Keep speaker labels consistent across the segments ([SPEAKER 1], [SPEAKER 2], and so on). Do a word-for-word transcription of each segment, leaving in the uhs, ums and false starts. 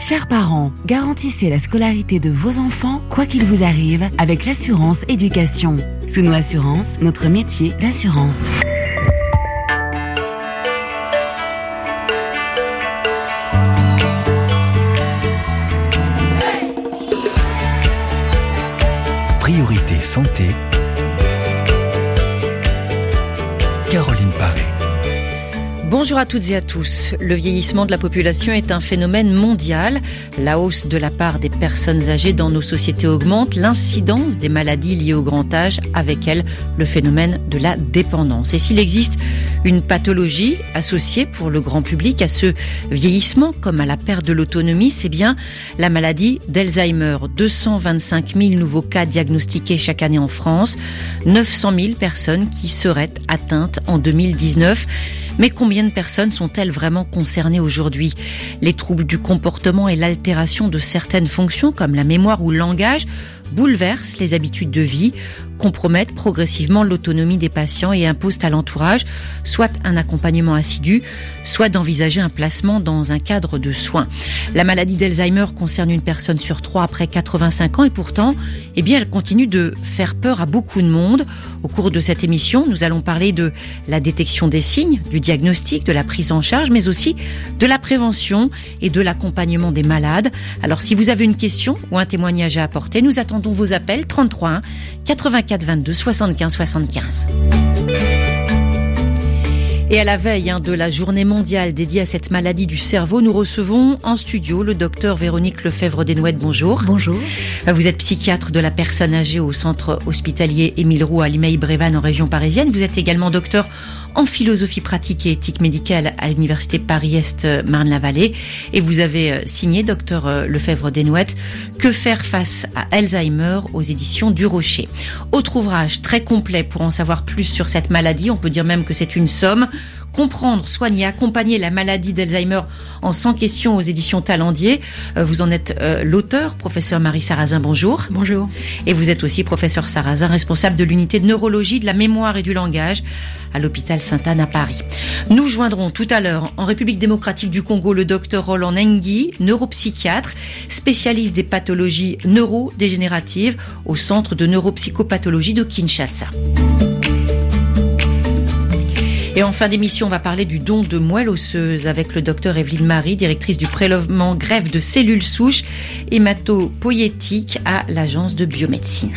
[SPEAKER 1] Chers parents, garantissez la scolarité de vos enfants, quoi qu'il vous arrive, avec l'assurance éducation. Souno Assurance, notre métier d'assurance.
[SPEAKER 2] Priorité santé. Caroline Paré.
[SPEAKER 3] Bonjour à toutes et à tous. Le vieillissement de la population est un phénomène mondial. La hausse de la part des personnes âgées dans nos sociétés augmente. L'incidence des maladies liées au grand âge, avec elle, le phénomène de la dépendance. Et s'il existe une pathologie associée pour le grand public à ce vieillissement, comme à la perte de l'autonomie, c'est bien la maladie d'Alzheimer. deux cent vingt-cinq mille nouveaux cas diagnostiqués chaque année en France, neuf cent mille personnes qui seraient atteintes en deux mille dix-neuf. Mais combien de personnes sont-elles vraiment concernées aujourd'hui ? Les troubles du comportement et l'altération de certaines fonctions, comme la mémoire ou le langage, bouleversent les habitudes de vie, compromettent progressivement l'autonomie des patients et imposent à l'entourage soit un accompagnement assidu, soit d'envisager un placement dans un cadre de soins. La maladie d'Alzheimer concerne une personne sur trois après quatre-vingt-cinq ans et pourtant, eh bien, elle continue de faire peur à beaucoup de monde. Au cours de cette émission, nous allons parler de la détection des signes, du diagnostic, de la prise en charge, mais aussi de la prévention et de l'accompagnement des malades. Alors, si vous avez une question ou un témoignage à apporter, nous attendons vos appels trente-trois un quatre-vingt-quatre vingt-deux soixante-quinze soixante-quinze. Et à la veille hein, de la journée mondiale dédiée à cette maladie du cerveau, nous recevons en studio le docteur Véronique Lefebvre-Desnouettes. Bonjour.
[SPEAKER 4] Bonjour.
[SPEAKER 3] Vous êtes psychiatre de la personne âgée au centre hospitalier Émile Roux à Limeil-Brévannes en région parisienne. Vous êtes également docteur en philosophie pratique et éthique médicale à l'université Paris-Est Marne-la-Vallée. Et vous avez signé, docteur Lefebvre-Desnouettes, Que faire face à Alzheimer aux éditions du Rocher. Autre ouvrage très complet pour en savoir plus sur cette maladie, on peut dire même que c'est une somme. Comprendre, soigner, accompagner la maladie d'Alzheimer en cent questions aux éditions Talendier. Vous en êtes euh, l'auteur, professeur Marie Sarrazin, bonjour.
[SPEAKER 4] Bonjour.
[SPEAKER 3] Et vous êtes aussi professeur Sarrazin, responsable de l'unité de neurologie, de la mémoire et du langage à l'hôpital Sainte-Anne à Paris. Nous joindrons tout à l'heure en République démocratique du Congo le docteur Roland Ngui, neuropsychiatre, spécialiste des pathologies neurodégénératives au centre de neuropsychopathologie de Kinshasa. Et en fin d'émission, on va parler du don de moelle osseuse avec le docteur Evelyne Marie, directrice du prélèvement greffe de cellules souches hématopoïétiques à l'agence de biomédecine.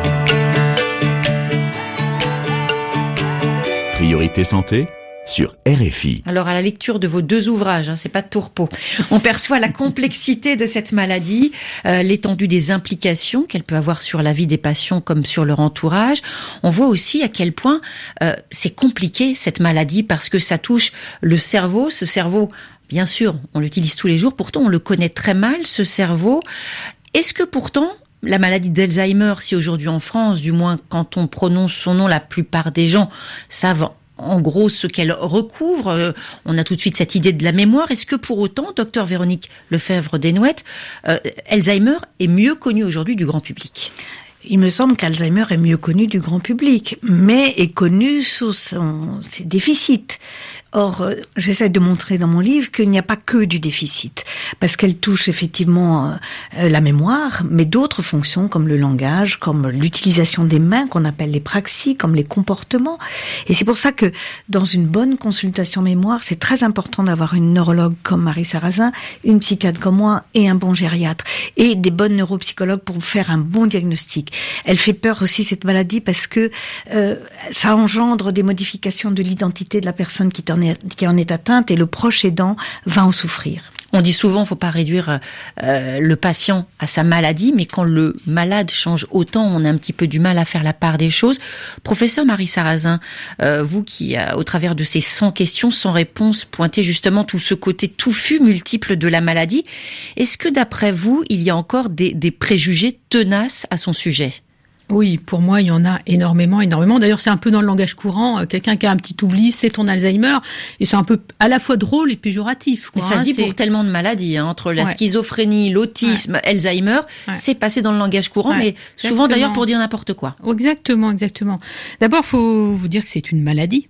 [SPEAKER 2] Priorité santé sur R F I.
[SPEAKER 3] Alors, à la lecture de vos deux ouvrages, hein, c'est pas de tourpeau, on perçoit la complexité de cette maladie, euh, l'étendue des implications qu'elle peut avoir sur la vie des patients comme sur leur entourage. On voit aussi à quel point euh, c'est compliqué cette maladie parce que ça touche le cerveau. Ce cerveau, bien sûr, on l'utilise tous les jours, pourtant on le connaît très mal, ce cerveau. Est-ce que pourtant la maladie d'Alzheimer, si aujourd'hui en France, du moins quand on prononce son nom, la plupart des gens savent en gros ce qu'elle recouvre, on a tout de suite cette idée de la mémoire. Est-ce que pour autant, docteur Véronique Lefebvre-Desnouettes, euh, Alzheimer est mieux connu aujourd'hui du grand public ?
[SPEAKER 4] Il me semble qu'Alzheimer est mieux connu du grand public, mais est connu sous son, ses déficits. Or, euh, j'essaie de montrer dans mon livre qu'il n'y a pas que du déficit, parce qu'elle touche effectivement euh, la mémoire, mais d'autres fonctions comme le langage, comme l'utilisation des mains qu'on appelle les praxies, comme les comportements. Et c'est pour ça que dans une bonne consultation mémoire, c'est très important d'avoir une neurologue comme Marie Sarrazin, une psychiatre comme moi et un bon gériatre, et des bonnes neuropsychologues pour faire un bon diagnostic. Elle fait peur aussi cette maladie parce que euh, ça engendre des modifications de l'identité de la personne qui est qui en est atteinte et le proche aidant va en souffrir.
[SPEAKER 3] On dit souvent, faut pas réduire euh, le patient à sa maladie, mais quand le malade change autant, on a un petit peu du mal à faire la part des choses. Professeur Marie Sarrazin, euh, vous qui, euh, au travers de ces cent questions, sans réponse, pointez justement tout ce côté touffu, multiple de la maladie, est-ce que d'après vous, il y a encore des, des préjugés tenaces à son sujet ?
[SPEAKER 5] Oui, pour moi, il y en a énormément, énormément. D'ailleurs, c'est un peu dans le langage courant. Quelqu'un qui a un petit oubli, c'est ton Alzheimer. Et c'est un peu à la fois drôle et péjoratif, quoi.
[SPEAKER 3] Mais ça
[SPEAKER 5] hein,
[SPEAKER 3] se dit
[SPEAKER 5] c'est...
[SPEAKER 3] pour tellement de maladies, hein, entre la
[SPEAKER 5] ouais.
[SPEAKER 3] schizophrénie, l'autisme, ouais. Alzheimer. Ouais. C'est passé dans le langage courant, ouais. mais souvent
[SPEAKER 5] Exactement.
[SPEAKER 3] d'ailleurs pour dire n'importe quoi.
[SPEAKER 5] Exactement, exactement. D'abord, faut vous dire que c'est une maladie.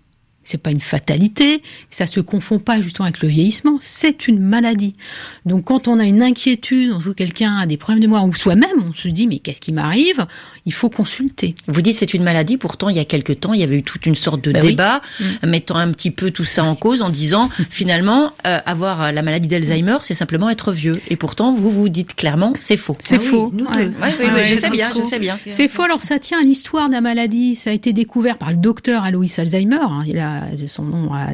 [SPEAKER 5] c'est pas une fatalité, ça se confond pas justement avec le vieillissement, c'est une maladie. Donc quand on a une inquiétude, on voit quelqu'un a des problèmes de mémoire ou soi-même, on se dit mais qu'est-ce qui m'arrive ? Il faut consulter.
[SPEAKER 3] Vous dites c'est une maladie, pourtant il y a quelque temps, il y avait eu toute une sorte de
[SPEAKER 5] bah
[SPEAKER 3] débat
[SPEAKER 5] oui. mmh.
[SPEAKER 3] mettant un petit peu tout ça en cause en disant finalement euh, avoir la maladie d'Alzheimer, c'est simplement être vieux. Et pourtant vous vous dites clairement c'est faux.
[SPEAKER 5] C'est
[SPEAKER 4] ah
[SPEAKER 5] faux.
[SPEAKER 4] Oui, nous
[SPEAKER 5] ouais.
[SPEAKER 4] deux.
[SPEAKER 3] Ouais, oui,
[SPEAKER 5] ah
[SPEAKER 3] oui,
[SPEAKER 5] ouais,
[SPEAKER 3] je sais bien,
[SPEAKER 5] faux.
[SPEAKER 3] je sais bien.
[SPEAKER 5] C'est faux. Alors ça tient à l'histoire de la maladie. Ça a été découvert par le docteur Alois Alzheimer. Hein. Il a son nom, à,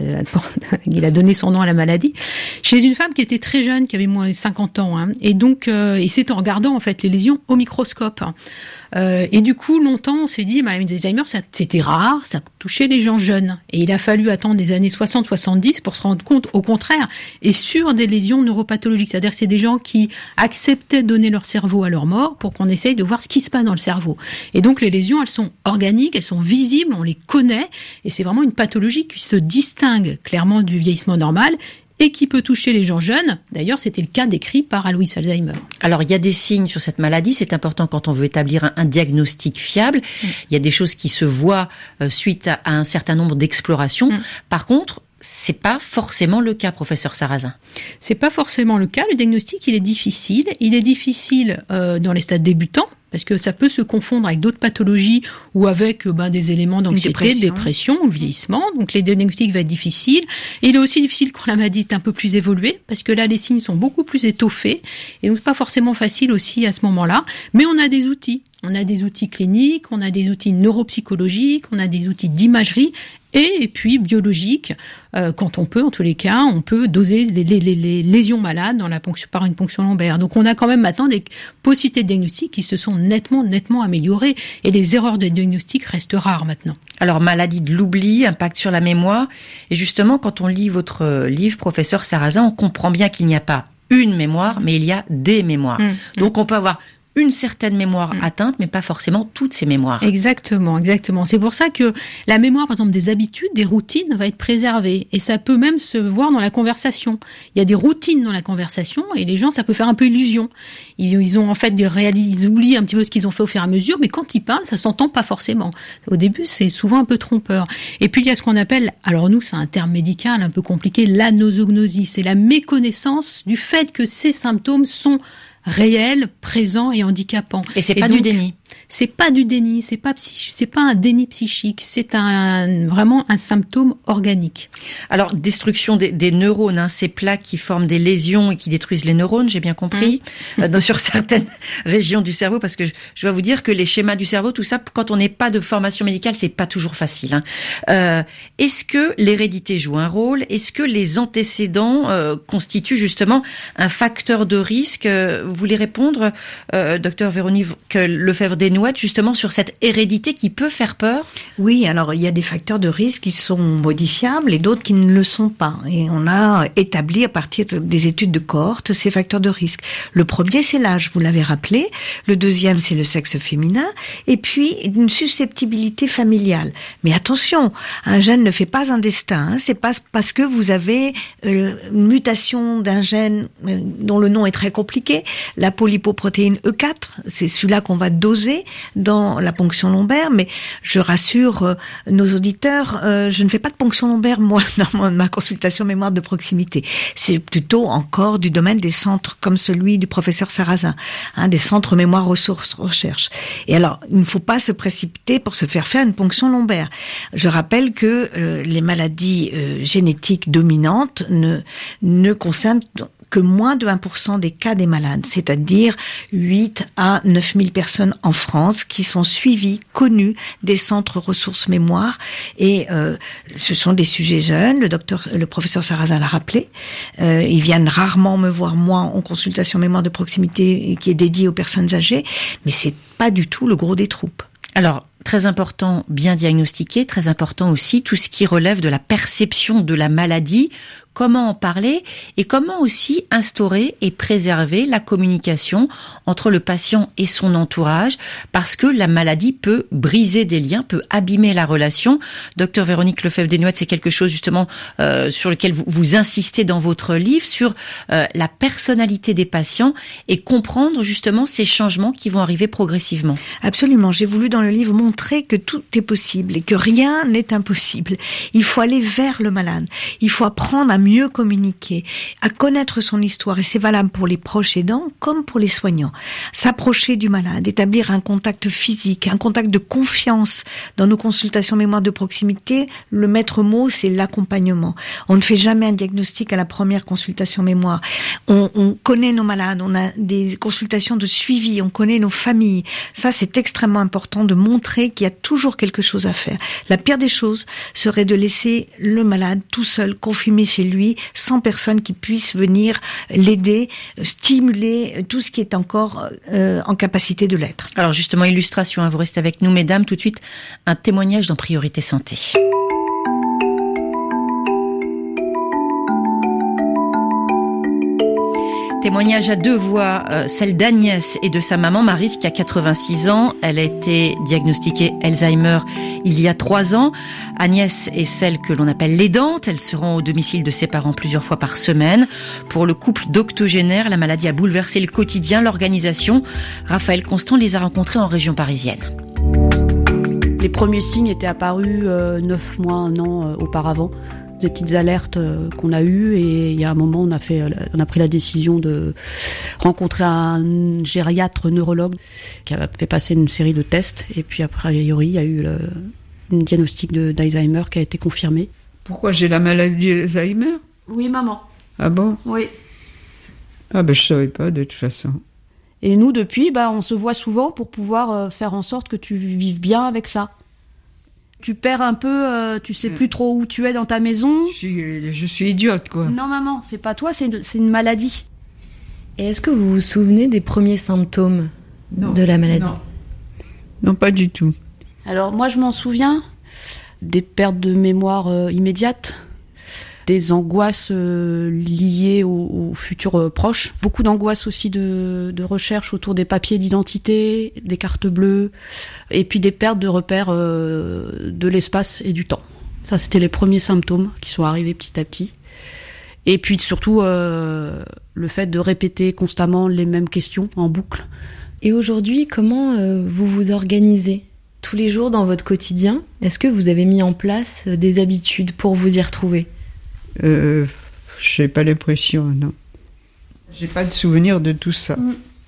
[SPEAKER 5] il a donné son nom à la maladie chez une femme qui était très jeune, qui avait moins de cinquante ans. Hein. Et donc, euh, et c'est en regardant en fait les lésions au microscope. Euh, et du coup, longtemps, on s'est dit, maladie d'Alzheimer, ça, c'était rare, ça touchait les gens jeunes. Et il a fallu attendre des années soixante soixante-dix pour se rendre compte, au contraire, et sur des lésions neuropathologiques. C'est-à-dire que c'est des gens qui acceptaient de donner leur cerveau à leur mort pour qu'on essaye de voir ce qui se passe dans le cerveau. Et donc, les lésions, elles sont organiques, elles sont visibles, on les connaît, et c'est vraiment une pathologie qui se distingue clairement du vieillissement normal et qui peut toucher les gens jeunes. D'ailleurs, c'était le cas décrit par Alois Alzheimer.
[SPEAKER 3] Alors, il y a des signes sur cette maladie. C'est important quand on veut établir un, un diagnostic fiable. Mmh. Il y a des choses qui se voient euh, suite à, à un certain nombre d'explorations. Mmh. Par contre, c'est pas forcément le cas, professeur Sarrazin.
[SPEAKER 5] C'est pas forcément le cas. Le diagnostic, il est difficile. Il est difficile euh, dans les stades débutants, parce que ça peut se confondre avec d'autres pathologies ou avec ben, des éléments d'anxiété, dépression. de dépression ou vieillissement. Donc les diagnostics vont être difficiles. Et il est aussi difficile quand la maladie est un peu plus évoluée, parce que là, les signes sont beaucoup plus étoffés. Et donc, c'est pas forcément facile aussi à ce moment-là. Mais on a des outils. On a des outils cliniques, on a des outils neuropsychologiques, on a des outils d'imagerie et, et puis biologiques. Euh, quand on peut, en tous les cas, on peut doser les, les, les, les lésions malades dans la ponction, par une ponction lombaire. Donc on a quand même maintenant des possibilités de diagnostic qui se sont nettement, nettement améliorées. Et les erreurs de diagnostic restent rares maintenant.
[SPEAKER 3] Alors, maladie de l'oubli, impact sur la mémoire. Et justement, quand on lit votre livre, professeur Sarrazin, on comprend bien qu'il n'y a pas une mémoire, mais il y a des mémoires. Mmh. Donc on peut avoir une certaine mémoire mmh. atteinte, mais pas forcément toutes ces mémoires.
[SPEAKER 5] Exactement, exactement. C'est pour ça que la mémoire, par exemple, des habitudes, des routines, va être préservée. Et ça peut même se voir dans la conversation. Il y a des routines dans la conversation, et les gens, ça peut faire un peu illusion. Ils, ils ont en fait des réalités, ils oublient un petit peu ce qu'ils ont fait au fur et à mesure, mais quand ils parlent, ça s'entend pas forcément. Au début, c'est souvent un peu trompeur. Et puis, il y a ce qu'on appelle, alors nous, c'est un terme médical un peu compliqué, l'anosognosie. C'est la méconnaissance du fait que ces symptômes sont réel, présent et handicapant.
[SPEAKER 3] Et c'est
[SPEAKER 5] et
[SPEAKER 3] pas
[SPEAKER 5] donc,
[SPEAKER 3] du déni.
[SPEAKER 5] C'est pas du déni, c'est pas psych, c'est pas un déni psychique, c'est un vraiment un symptôme organique.
[SPEAKER 3] Alors destruction des, des neurones, hein, ces plaques qui forment des lésions et qui détruisent les neurones, j'ai bien compris, mmh. euh, dans, sur certaines régions du cerveau, parce que je, je dois vous dire que les schémas du cerveau, tout ça, quand on n'est pas de formation médicale, c'est pas toujours facile. Hein. Euh, est-ce que l'hérédité joue un rôle ? Est-ce que les antécédents euh, constituent justement un facteur de risque ? Vous voulez répondre, euh, docteur Véronique Lefebvre-Desnouettes, justement sur cette hérédité qui peut faire peur ?
[SPEAKER 4] Oui, alors il y a des facteurs de risque qui sont modifiables et d'autres qui ne le sont pas. Et on a établi à partir des études de cohorte ces facteurs de risque. Le premier, c'est l'âge, vous l'avez rappelé. Le deuxième, c'est le sexe féminin. Et puis, une susceptibilité familiale. Mais attention, un gène ne fait pas un destin. Hein. C'est pas parce que vous avez euh, une mutation d'un gène euh, dont le nom est très compliqué, la polypoprotéine E quatre, c'est celui-là qu'on va doser dans la ponction lombaire, mais je rassure euh, nos auditeurs, euh, je ne fais pas de ponction lombaire, moi, dans ma consultation mémoire de proximité. C'est plutôt encore du domaine des centres comme celui du professeur Sarrazin, hein, des centres mémoire ressources recherche. Et alors, il ne faut pas se précipiter pour se faire faire une ponction lombaire. Je rappelle que euh, les maladies euh, génétiques dominantes ne, ne concernent que moins de un pour cent des cas des malades, c'est-à-dire huit à neuf mille personnes en France qui sont suivies, connues des centres ressources mémoire, et euh, ce sont des sujets jeunes, le docteur, le professeur Sarrazin l'a rappelé, euh, ils viennent rarement me voir moi en consultation mémoire de proximité qui est dédiée aux personnes âgées, mais c'est pas du tout le gros des troupes.
[SPEAKER 3] Alors, très important, bien diagnostiqué, très important aussi, tout ce qui relève de la perception de la maladie. comment en parler et comment aussi instaurer et préserver la communication entre le patient et son entourage, parce que la maladie peut briser des liens, peut abîmer la relation. Docteur Véronique Lefebvre-Desnouettes, c'est quelque chose justement euh, sur lequel vous, vous insistez dans votre livre, sur euh, la personnalité des patients et comprendre justement ces changements qui vont arriver progressivement.
[SPEAKER 4] Absolument, j'ai voulu dans le livre montrer que tout est possible et que rien n'est impossible. Il faut aller vers le malade, il faut apprendre à mieux communiquer, à connaître son histoire, et c'est valable pour les proches aidants comme pour les soignants. S'approcher du malade, établir un contact physique, un contact de confiance. Dans nos consultations mémoire de proximité, le maître mot, c'est l'accompagnement. On ne fait jamais un diagnostic à la première consultation mémoire. On, on connaît nos malades, on a des consultations de suivi, on connaît nos familles. Ça, c'est extrêmement important de montrer qu'il y a toujours quelque chose à faire. La pire des choses serait de laisser le malade tout seul, confiné chez lui, sans personne qui puisse venir l'aider, stimuler tout ce qui est encore euh, en capacité de l'être.
[SPEAKER 3] Alors justement, illustration, hein, vous restez avec nous, mesdames. Tout de suite, un témoignage dans Priorité Santé. Témoignage à deux voix, euh, celle d'Agnès et de sa maman Maryse qui a quatre-vingt-six ans. Elle a été diagnostiquée Alzheimer il y a trois ans. Agnès est celle que l'on appelle l'aidante. Elle se rend au domicile de ses parents plusieurs fois par semaine. Pour le couple d'octogénaires, la maladie a bouleversé le quotidien, l'organisation. Raphaël Constant les a rencontrés en région parisienne.
[SPEAKER 6] Les premiers signes étaient apparus euh, neuf mois, un an euh, auparavant. Des petites alertes euh, qu'on a eues, et il y a un moment on a fait, on a pris la décision de rencontrer un gériatre neurologue qui a fait passer une série de tests, et puis après, a priori, il y a eu le, une diagnostic de, d'Alzheimer qui a été confirmé.
[SPEAKER 7] Pourquoi j'ai la maladie d'Alzheimer ?
[SPEAKER 6] Oui, maman.
[SPEAKER 7] Ah bon ?
[SPEAKER 6] Oui.
[SPEAKER 7] Ah ben je savais pas de toute façon.
[SPEAKER 6] Et nous, depuis, bah, on se voit souvent pour pouvoir euh, faire en sorte que tu vives bien avec ça. Tu perds un peu, euh, tu sais plus trop où tu es dans ta maison.
[SPEAKER 7] Je suis, je suis idiote, quoi.
[SPEAKER 6] Non, maman, c'est pas toi, c'est une, c'est une maladie.
[SPEAKER 8] Et est-ce que vous vous souvenez des premiers symptômes
[SPEAKER 7] non,
[SPEAKER 8] de la maladie ?
[SPEAKER 7] Non. Non, pas du tout.
[SPEAKER 6] Alors, moi, je m'en souviens. Des pertes de mémoire euh, immédiates. Des angoisses euh, liées au, au futur euh, proche. Beaucoup d'angoisses aussi de, de recherche autour des papiers d'identité, des cartes bleues, et puis des pertes de repères euh, de l'espace et du temps. Ça, c'était les premiers symptômes qui sont arrivés petit à petit. Et puis surtout, euh, le fait de répéter constamment les mêmes questions en boucle.
[SPEAKER 8] Et aujourd'hui, comment euh, vous vous organisez tous les jours dans votre quotidien ? Est-ce que vous avez mis en place des habitudes pour vous y retrouver ?
[SPEAKER 7] Euh, j'ai pas l'impression, non. J'ai pas de souvenir de tout ça.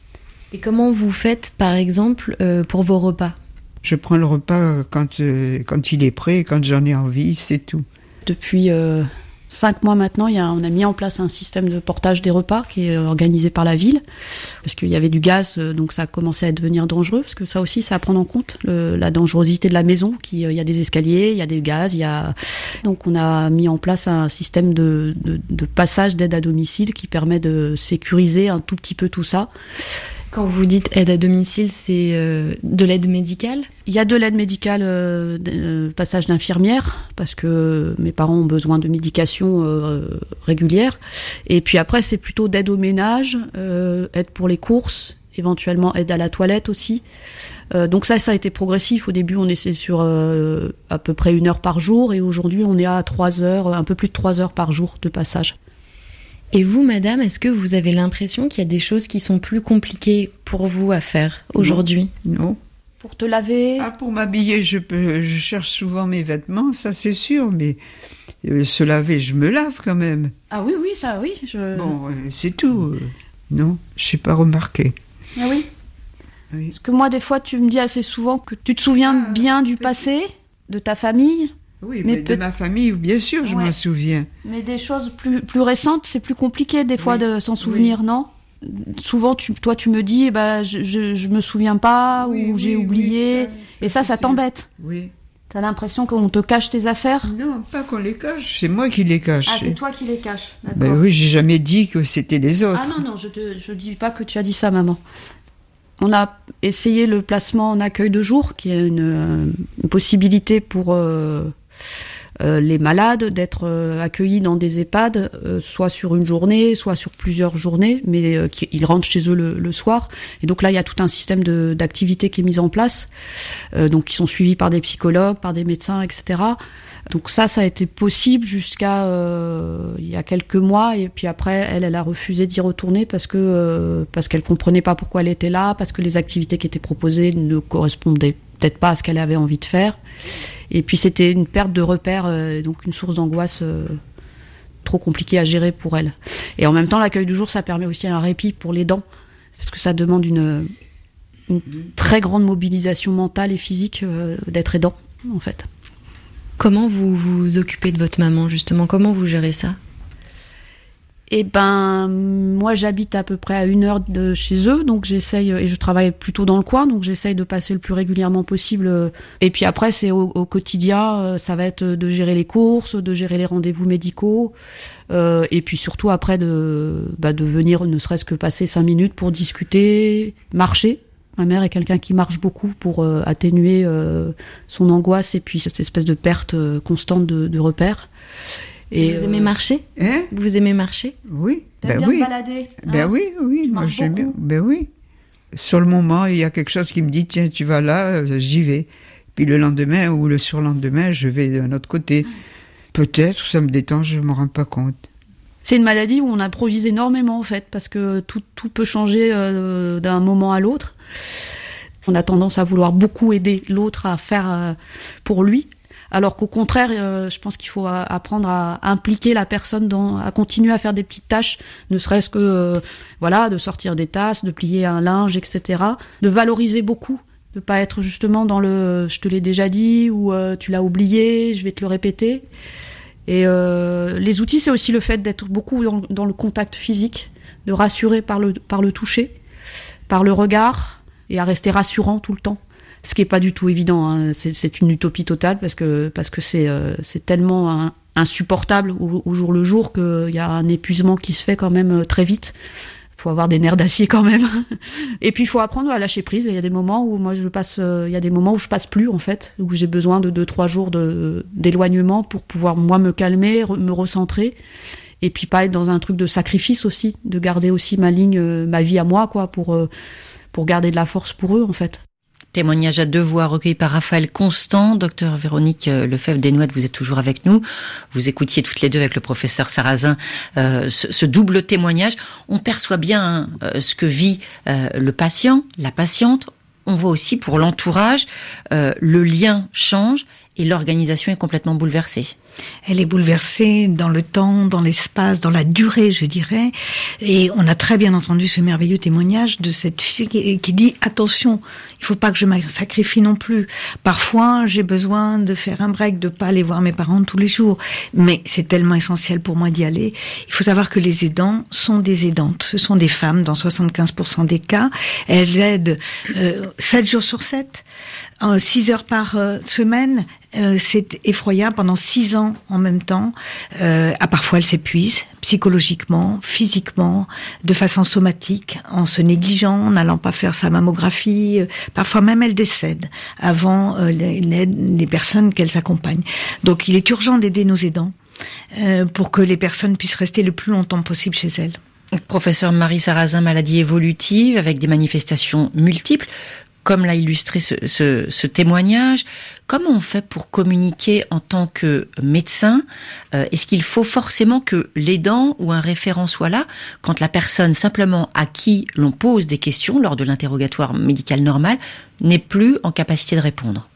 [SPEAKER 8] Et comment vous faites, par exemple, euh, pour vos repas ?
[SPEAKER 7] Je prends le repas quand, euh, quand il est prêt, quand j'en ai envie, c'est tout.
[SPEAKER 6] Depuis euh, cinq mois maintenant, il y a, on a mis en place un système de portage des repas qui est organisé par la ville, parce qu'il y avait du gaz, donc ça a commencé à devenir dangereux, parce que ça aussi, c'est à prendre en compte, le, la dangerosité de la maison, qui, il y a des escaliers, il y a des gaz, il y a... Donc on a mis en place un système de, de, de passage d'aide à domicile qui permet de sécuriser un tout petit peu tout ça.
[SPEAKER 8] Quand vous dites aide à domicile, c'est euh, de l'aide médicale ?
[SPEAKER 6] Il y a de l'aide médicale, euh, euh, passage d'infirmière, parce que mes parents ont besoin de médication euh, régulière. Et puis après, c'est plutôt d'aide au ménage, euh, aide pour les courses, éventuellement aide à la toilette aussi. Euh, donc ça, ça a été progressif. Au début, on était sur euh, à peu près une heure par jour, et aujourd'hui, on est à trois heures, un peu plus de trois heures par jour de passage.
[SPEAKER 8] Et vous, madame, est-ce que vous avez l'impression qu'il y a des choses qui sont plus compliquées pour vous à faire aujourd'hui ?
[SPEAKER 7] Non. non.
[SPEAKER 6] Pour te laver ?
[SPEAKER 7] Ah, pour m'habiller, je peux, je cherche souvent mes vêtements, ça c'est sûr, mais euh, se laver, je me lave quand même.
[SPEAKER 6] Ah oui, oui, ça, oui. Je...
[SPEAKER 7] Bon, euh, c'est tout. Euh, non, je n'ai pas remarqué.
[SPEAKER 6] Ah oui.
[SPEAKER 7] oui.
[SPEAKER 6] Parce que moi, des fois, tu me dis assez souvent que tu te souviens ah, bien du passé, de ta famille.
[SPEAKER 7] Oui, mais, mais de ma famille, bien sûr, je ouais. m'en souviens.
[SPEAKER 6] Mais des choses plus, plus récentes, c'est plus compliqué des fois oui. de s'en souvenir, oui. non ? Souvent, tu, toi, tu me dis, bah, je, je, je me souviens pas, oui, ou oui, j'ai oublié, oui, ça, ça, et ça, ça t'embête.
[SPEAKER 7] Oui.
[SPEAKER 6] T'as l'impression qu'on te cache tes affaires ?
[SPEAKER 7] Non, pas qu'on les cache, c'est moi qui les cache.
[SPEAKER 6] Ah, c'est toi qui les caches, d'accord.
[SPEAKER 7] Ben oui, j'ai jamais dit que c'était les autres.
[SPEAKER 6] Ah non, non, je te, je dis pas que tu as dit ça, maman. On a essayé le placement en accueil de jour, qui est une, une possibilité pour... Euh, euh, les malades, d'être euh, accueillis dans des EHPAD, euh, soit sur une journée, soit sur plusieurs journées, mais euh, qui, ils rentrent chez eux le, le soir. Et donc là, il y a tout un système de, d'activité qui est mis en place, euh, donc qui sont suivis par des psychologues, par des médecins, et cetera. Donc ça, ça a été possible jusqu'à euh, il y a quelques mois, et puis après, elle, elle a refusé d'y retourner parce que euh, parce qu'elle comprenait pas pourquoi elle était là, parce que les activités qui étaient proposées ne correspondaient peut-être pas à ce qu'elle avait envie de faire. Et puis c'était une perte de repères, euh, donc une source d'angoisse euh, trop compliquée à gérer pour elle. Et en même temps, l'accueil du jour, ça permet aussi un répit pour les dents, parce que ça demande une, une très grande mobilisation mentale et physique euh, d'être aidant, en fait.
[SPEAKER 8] Comment vous vous occupez de votre maman, justement? Comment vous gérez ça?
[SPEAKER 6] Eh ben, moi, j'habite à peu près à une heure de chez eux, donc j'essaye, et je travaille plutôt dans le coin, donc j'essaye de passer le plus régulièrement possible. Et puis après, c'est au, au quotidien, ça va être de gérer les courses, de gérer les rendez-vous médicaux, euh, et puis surtout après de, bah, de venir ne serait-ce que passer cinq minutes pour discuter, marcher. Ma mère est quelqu'un qui marche beaucoup pour euh, atténuer euh, son angoisse et puis cette espèce de perte euh, constante de, de repères.
[SPEAKER 8] Et vous euh... aimez marcher?
[SPEAKER 7] Hein?
[SPEAKER 8] Vous aimez marcher?
[SPEAKER 7] Oui.
[SPEAKER 6] T'aimes
[SPEAKER 7] ben
[SPEAKER 6] bien
[SPEAKER 7] oui.
[SPEAKER 6] te balader? Hein?
[SPEAKER 7] Ben oui, oui. Moi, j'aime bien. Ben oui. Sur le moment, il y a quelque chose qui me dit, tiens, tu vas là, j'y vais. Puis le lendemain ou le surlendemain, je vais d'un autre côté. Peut-être, ça me détend, je m'en rends pas compte.
[SPEAKER 6] C'est une maladie où on improvise énormément, en fait, parce que tout, tout peut changer euh, d'un moment à l'autre. On a tendance à vouloir beaucoup aider l'autre à faire euh, pour lui, alors qu'au contraire, euh, je pense qu'il faut a, apprendre à, à impliquer la personne, dans, à continuer à faire des petites tâches, ne serait-ce que euh, voilà, de sortir des tasses, de plier un linge, et cetera. De valoriser beaucoup, de pas être justement dans le « je te l'ai déjà dit » ou euh, « tu l'as oublié, je vais te le répéter ». Et euh, les outils, c'est aussi le fait d'être beaucoup dans, dans le contact physique, de rassurer par le, par le toucher, par le regard, et à rester rassurant tout le temps. Ce qui est pas du tout évident, hein. c'est, c'est une utopie totale parce que parce que c'est euh, c'est tellement un, insupportable au, au jour le jour qu'il y a un épuisement qui se fait quand même très vite. Faut avoir des nerfs d'acier quand même. Et puis il faut apprendre à lâcher prise. Il y a des moments où moi je passe, euh, il y a des moments où je passe plus en fait, où j'ai besoin de deux trois jours de d'éloignement pour pouvoir moi me calmer, re, me recentrer. Et puis pas être dans un truc de sacrifice aussi, de garder aussi ma ligne, euh, ma vie à moi quoi, pour euh, pour garder de la force pour eux en fait.
[SPEAKER 3] Témoignage à deux voix recueilli par Raphaël Constant. Docteur Véronique Lefebvre-Desnouettes, vous êtes toujours avec nous. Vous écoutiez toutes les deux avec le professeur Sarrazin euh, ce, ce double témoignage. On perçoit bien euh, ce que vit euh, le patient, la patiente. On voit aussi pour l'entourage, euh, le lien change et l'organisation est complètement bouleversée.
[SPEAKER 4] Elle est bouleversée dans le temps, dans l'espace, dans la durée, je dirais. Et on a très bien entendu ce merveilleux témoignage de cette fille qui, qui dit « Attention, il faut pas que je me sacrifie non plus. Parfois, j'ai besoin de faire un break, de pas aller voir mes parents tous les jours. Mais c'est tellement essentiel pour moi d'y aller. » Il faut savoir que les aidants sont des aidantes. Ce sont des femmes dans soixante-quinze pour cent des cas. Elles aident euh, sept jours sur sept. six heures par euh, semaine, euh, c'est effroyable pendant six ans en même temps. Euh, à parfois, elles s'épuisent psychologiquement, physiquement, de façon somatique, en se négligeant, en n'allant pas faire sa mammographie. Parfois même, elles décèdent avant euh, les, les, les personnes qu'elles accompagnent. Donc, il est urgent d'aider nos aidants euh, pour que les personnes puissent rester le plus longtemps possible chez elles.
[SPEAKER 3] Professeur Marie Sarrazin, maladie évolutive avec des manifestations multiples. Comme l'a illustré ce, ce, ce témoignage, comment on fait pour communiquer en tant que médecin? euh, Est-ce qu'il faut forcément que l'aidant ou un référent soit là quand la personne simplement à qui l'on pose des questions lors de l'interrogatoire médical normal n'est plus en capacité de répondre?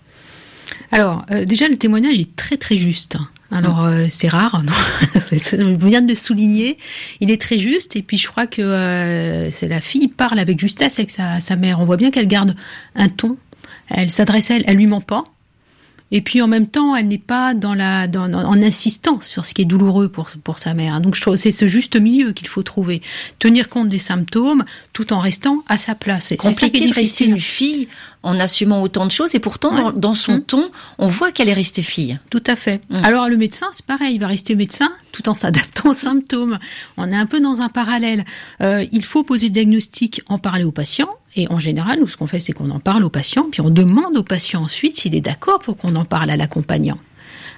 [SPEAKER 5] Alors, euh, déjà, le témoignage est très très juste. Alors, euh, c'est rare, non je viens de le souligner. Il est très juste, et puis je crois que euh, c'est la fille parle avec justesse avec sa, sa mère. On voit bien qu'elle garde un ton. Elle s'adresse à elle, elle lui ment pas. Et puis en même temps, elle n'est pas dans la, dans, dans, en insistant sur ce qui est douloureux pour pour sa mère. Donc je trouve c'est ce juste milieu qu'il faut trouver, tenir compte des symptômes tout en restant à sa place. C'est
[SPEAKER 3] compliqué de rester une fille en assumant autant de choses, et pourtant ouais. dans, dans son mmh. ton, on voit qu'elle est restée fille.
[SPEAKER 5] Tout à fait. Mmh. Alors le médecin, c'est pareil, il va rester médecin tout en s'adaptant aux symptômes. On est un peu dans un parallèle. Euh, il faut poser le diagnostic, en parler au patient. Et en général, nous, ce qu'on fait, c'est qu'on en parle au patient, puis on demande au patient ensuite s'il est d'accord pour qu'on en parle à l'accompagnant.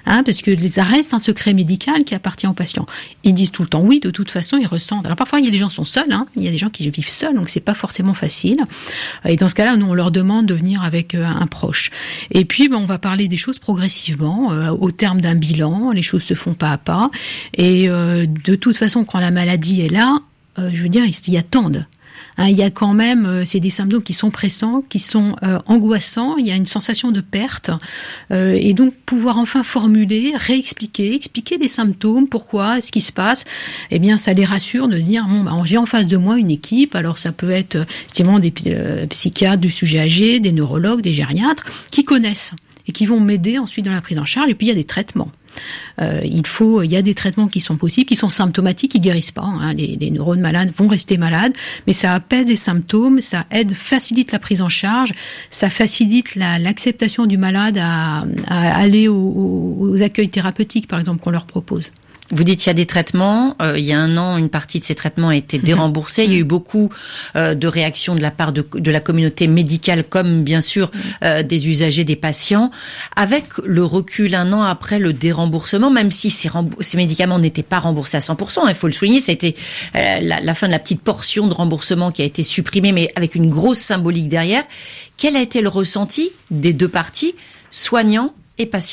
[SPEAKER 5] hein, parce que ça reste un secret médical qui appartient aux patients. Ils disent tout le temps oui, de toute façon, ils ressentent. Alors parfois, il y a des gens qui sont seuls, hein, il y a des gens qui vivent seuls, donc c'est pas forcément facile. Et dans ce cas-là, nous, on leur demande de venir avec euh, un proche. Et puis, ben, on va parler des choses progressivement, euh, au terme d'un bilan, les choses se font pas à pas. Et euh, de toute façon, quand la maladie est là, euh, je veux dire, ils y attendent. Hein, il y a quand même, euh, c'est des symptômes qui sont pressants, qui sont euh, angoissants. Il y a une sensation de perte, euh, et donc pouvoir enfin formuler, réexpliquer, expliquer les symptômes, pourquoi, ce qui se passe. Eh bien, ça les rassure de se dire bon, bah, j'ai en face de moi une équipe. Alors, ça peut être effectivement des euh, psychiatres du sujet âgé, des neurologues, des gériatres, qui connaissent et qui vont m'aider ensuite dans la prise en charge. Et puis, il y a des traitements. Euh, il faut, il y a des traitements qui sont possibles, qui sont symptomatiques, qui guérissent pas. Hein. Les, les neurones malades vont rester malades, mais ça apaise les symptômes, ça aide, facilite la prise en charge, ça facilite la, l'acceptation du malade à, à aller aux, aux accueils thérapeutiques, par exemple, qu'on leur propose.
[SPEAKER 3] Vous dites qu'il y a des traitements. Euh, il y a un an, une partie de ces traitements a été déremboursée. Il y a eu beaucoup euh, de réactions de la part de, de la communauté médicale, comme bien sûr euh, des usagers, des patients. Avec le recul un an après le déremboursement, même si ces, rembours- ces médicaments n'étaient pas remboursés à cent pour cent, il faut le souligner, ça a été euh, la, la fin de la petite portion de remboursement qui a été supprimée, mais avec une grosse symbolique derrière. Quel a été le ressenti des deux parties, soignants et patients ?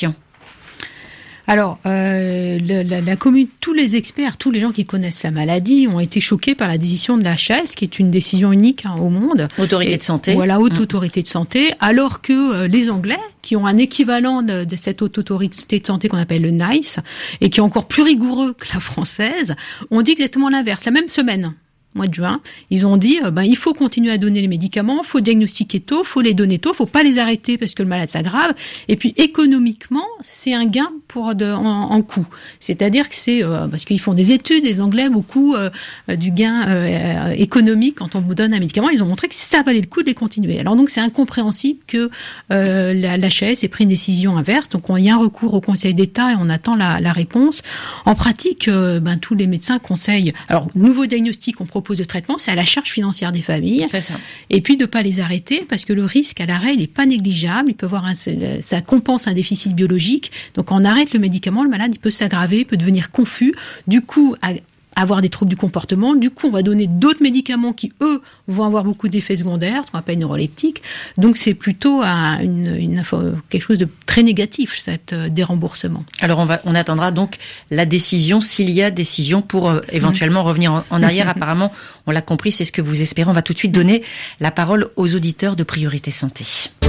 [SPEAKER 5] Alors, euh, le, la, la commune, tous les experts, tous les gens qui connaissent la maladie ont été choqués par la décision de la H A S, qui est une décision unique hein, au monde.
[SPEAKER 3] Autorité
[SPEAKER 5] Et,
[SPEAKER 3] de santé.
[SPEAKER 5] Voilà, haute
[SPEAKER 3] mmh.
[SPEAKER 5] autorité de santé, alors que euh, les Anglais, qui ont un équivalent de, de cette haute autorité de santé qu'on appelle le NICE, et qui est encore plus rigoureux que la française, ont dit exactement l'inverse, la même semaine. Mois de juin, ils ont dit euh, ben il faut continuer à donner les médicaments, faut diagnostiquer tôt, faut les donner tôt, faut pas les arrêter parce que le malade s'aggrave. Et puis économiquement, c'est un gain pour de, en, en coût. C'est-à-dire que c'est euh, parce qu'ils font des études, les Anglais, beaucoup euh, du gain euh, économique quand on vous donne un médicament. Ils ont montré que ça valait le coup de les continuer. Alors donc c'est incompréhensible que euh, la, la H A S ait pris une décision inverse. Donc il y a un recours au Conseil d'État et on attend la, la réponse. En pratique, euh, ben tous les médecins conseillent. Alors nouveau diagnostic, on propose de traitement, c'est à la charge financière des familles.
[SPEAKER 3] C'est ça.
[SPEAKER 5] Et puis de pas les arrêter parce que le risque à l'arrêt, il est pas négligeable. Il peut avoir un, ça compense un déficit biologique. Donc on arrête le médicament, le malade il peut s'aggraver, il peut devenir confus. Du coup, à, avoir des troubles du comportement. Du coup, on va donner d'autres médicaments qui, eux, vont avoir beaucoup d'effets secondaires, ce qu'on appelle neuroleptiques. Donc, c'est plutôt un, une, une, quelque chose de très négatif, cet euh, déremboursement.
[SPEAKER 3] Alors, on va, on attendra donc la décision, s'il y a décision, pour euh, éventuellement mmh. revenir en, en arrière. Apparemment, on l'a compris, c'est ce que vous espérez. On va tout de suite donner la parole aux auditeurs de Priorité Santé.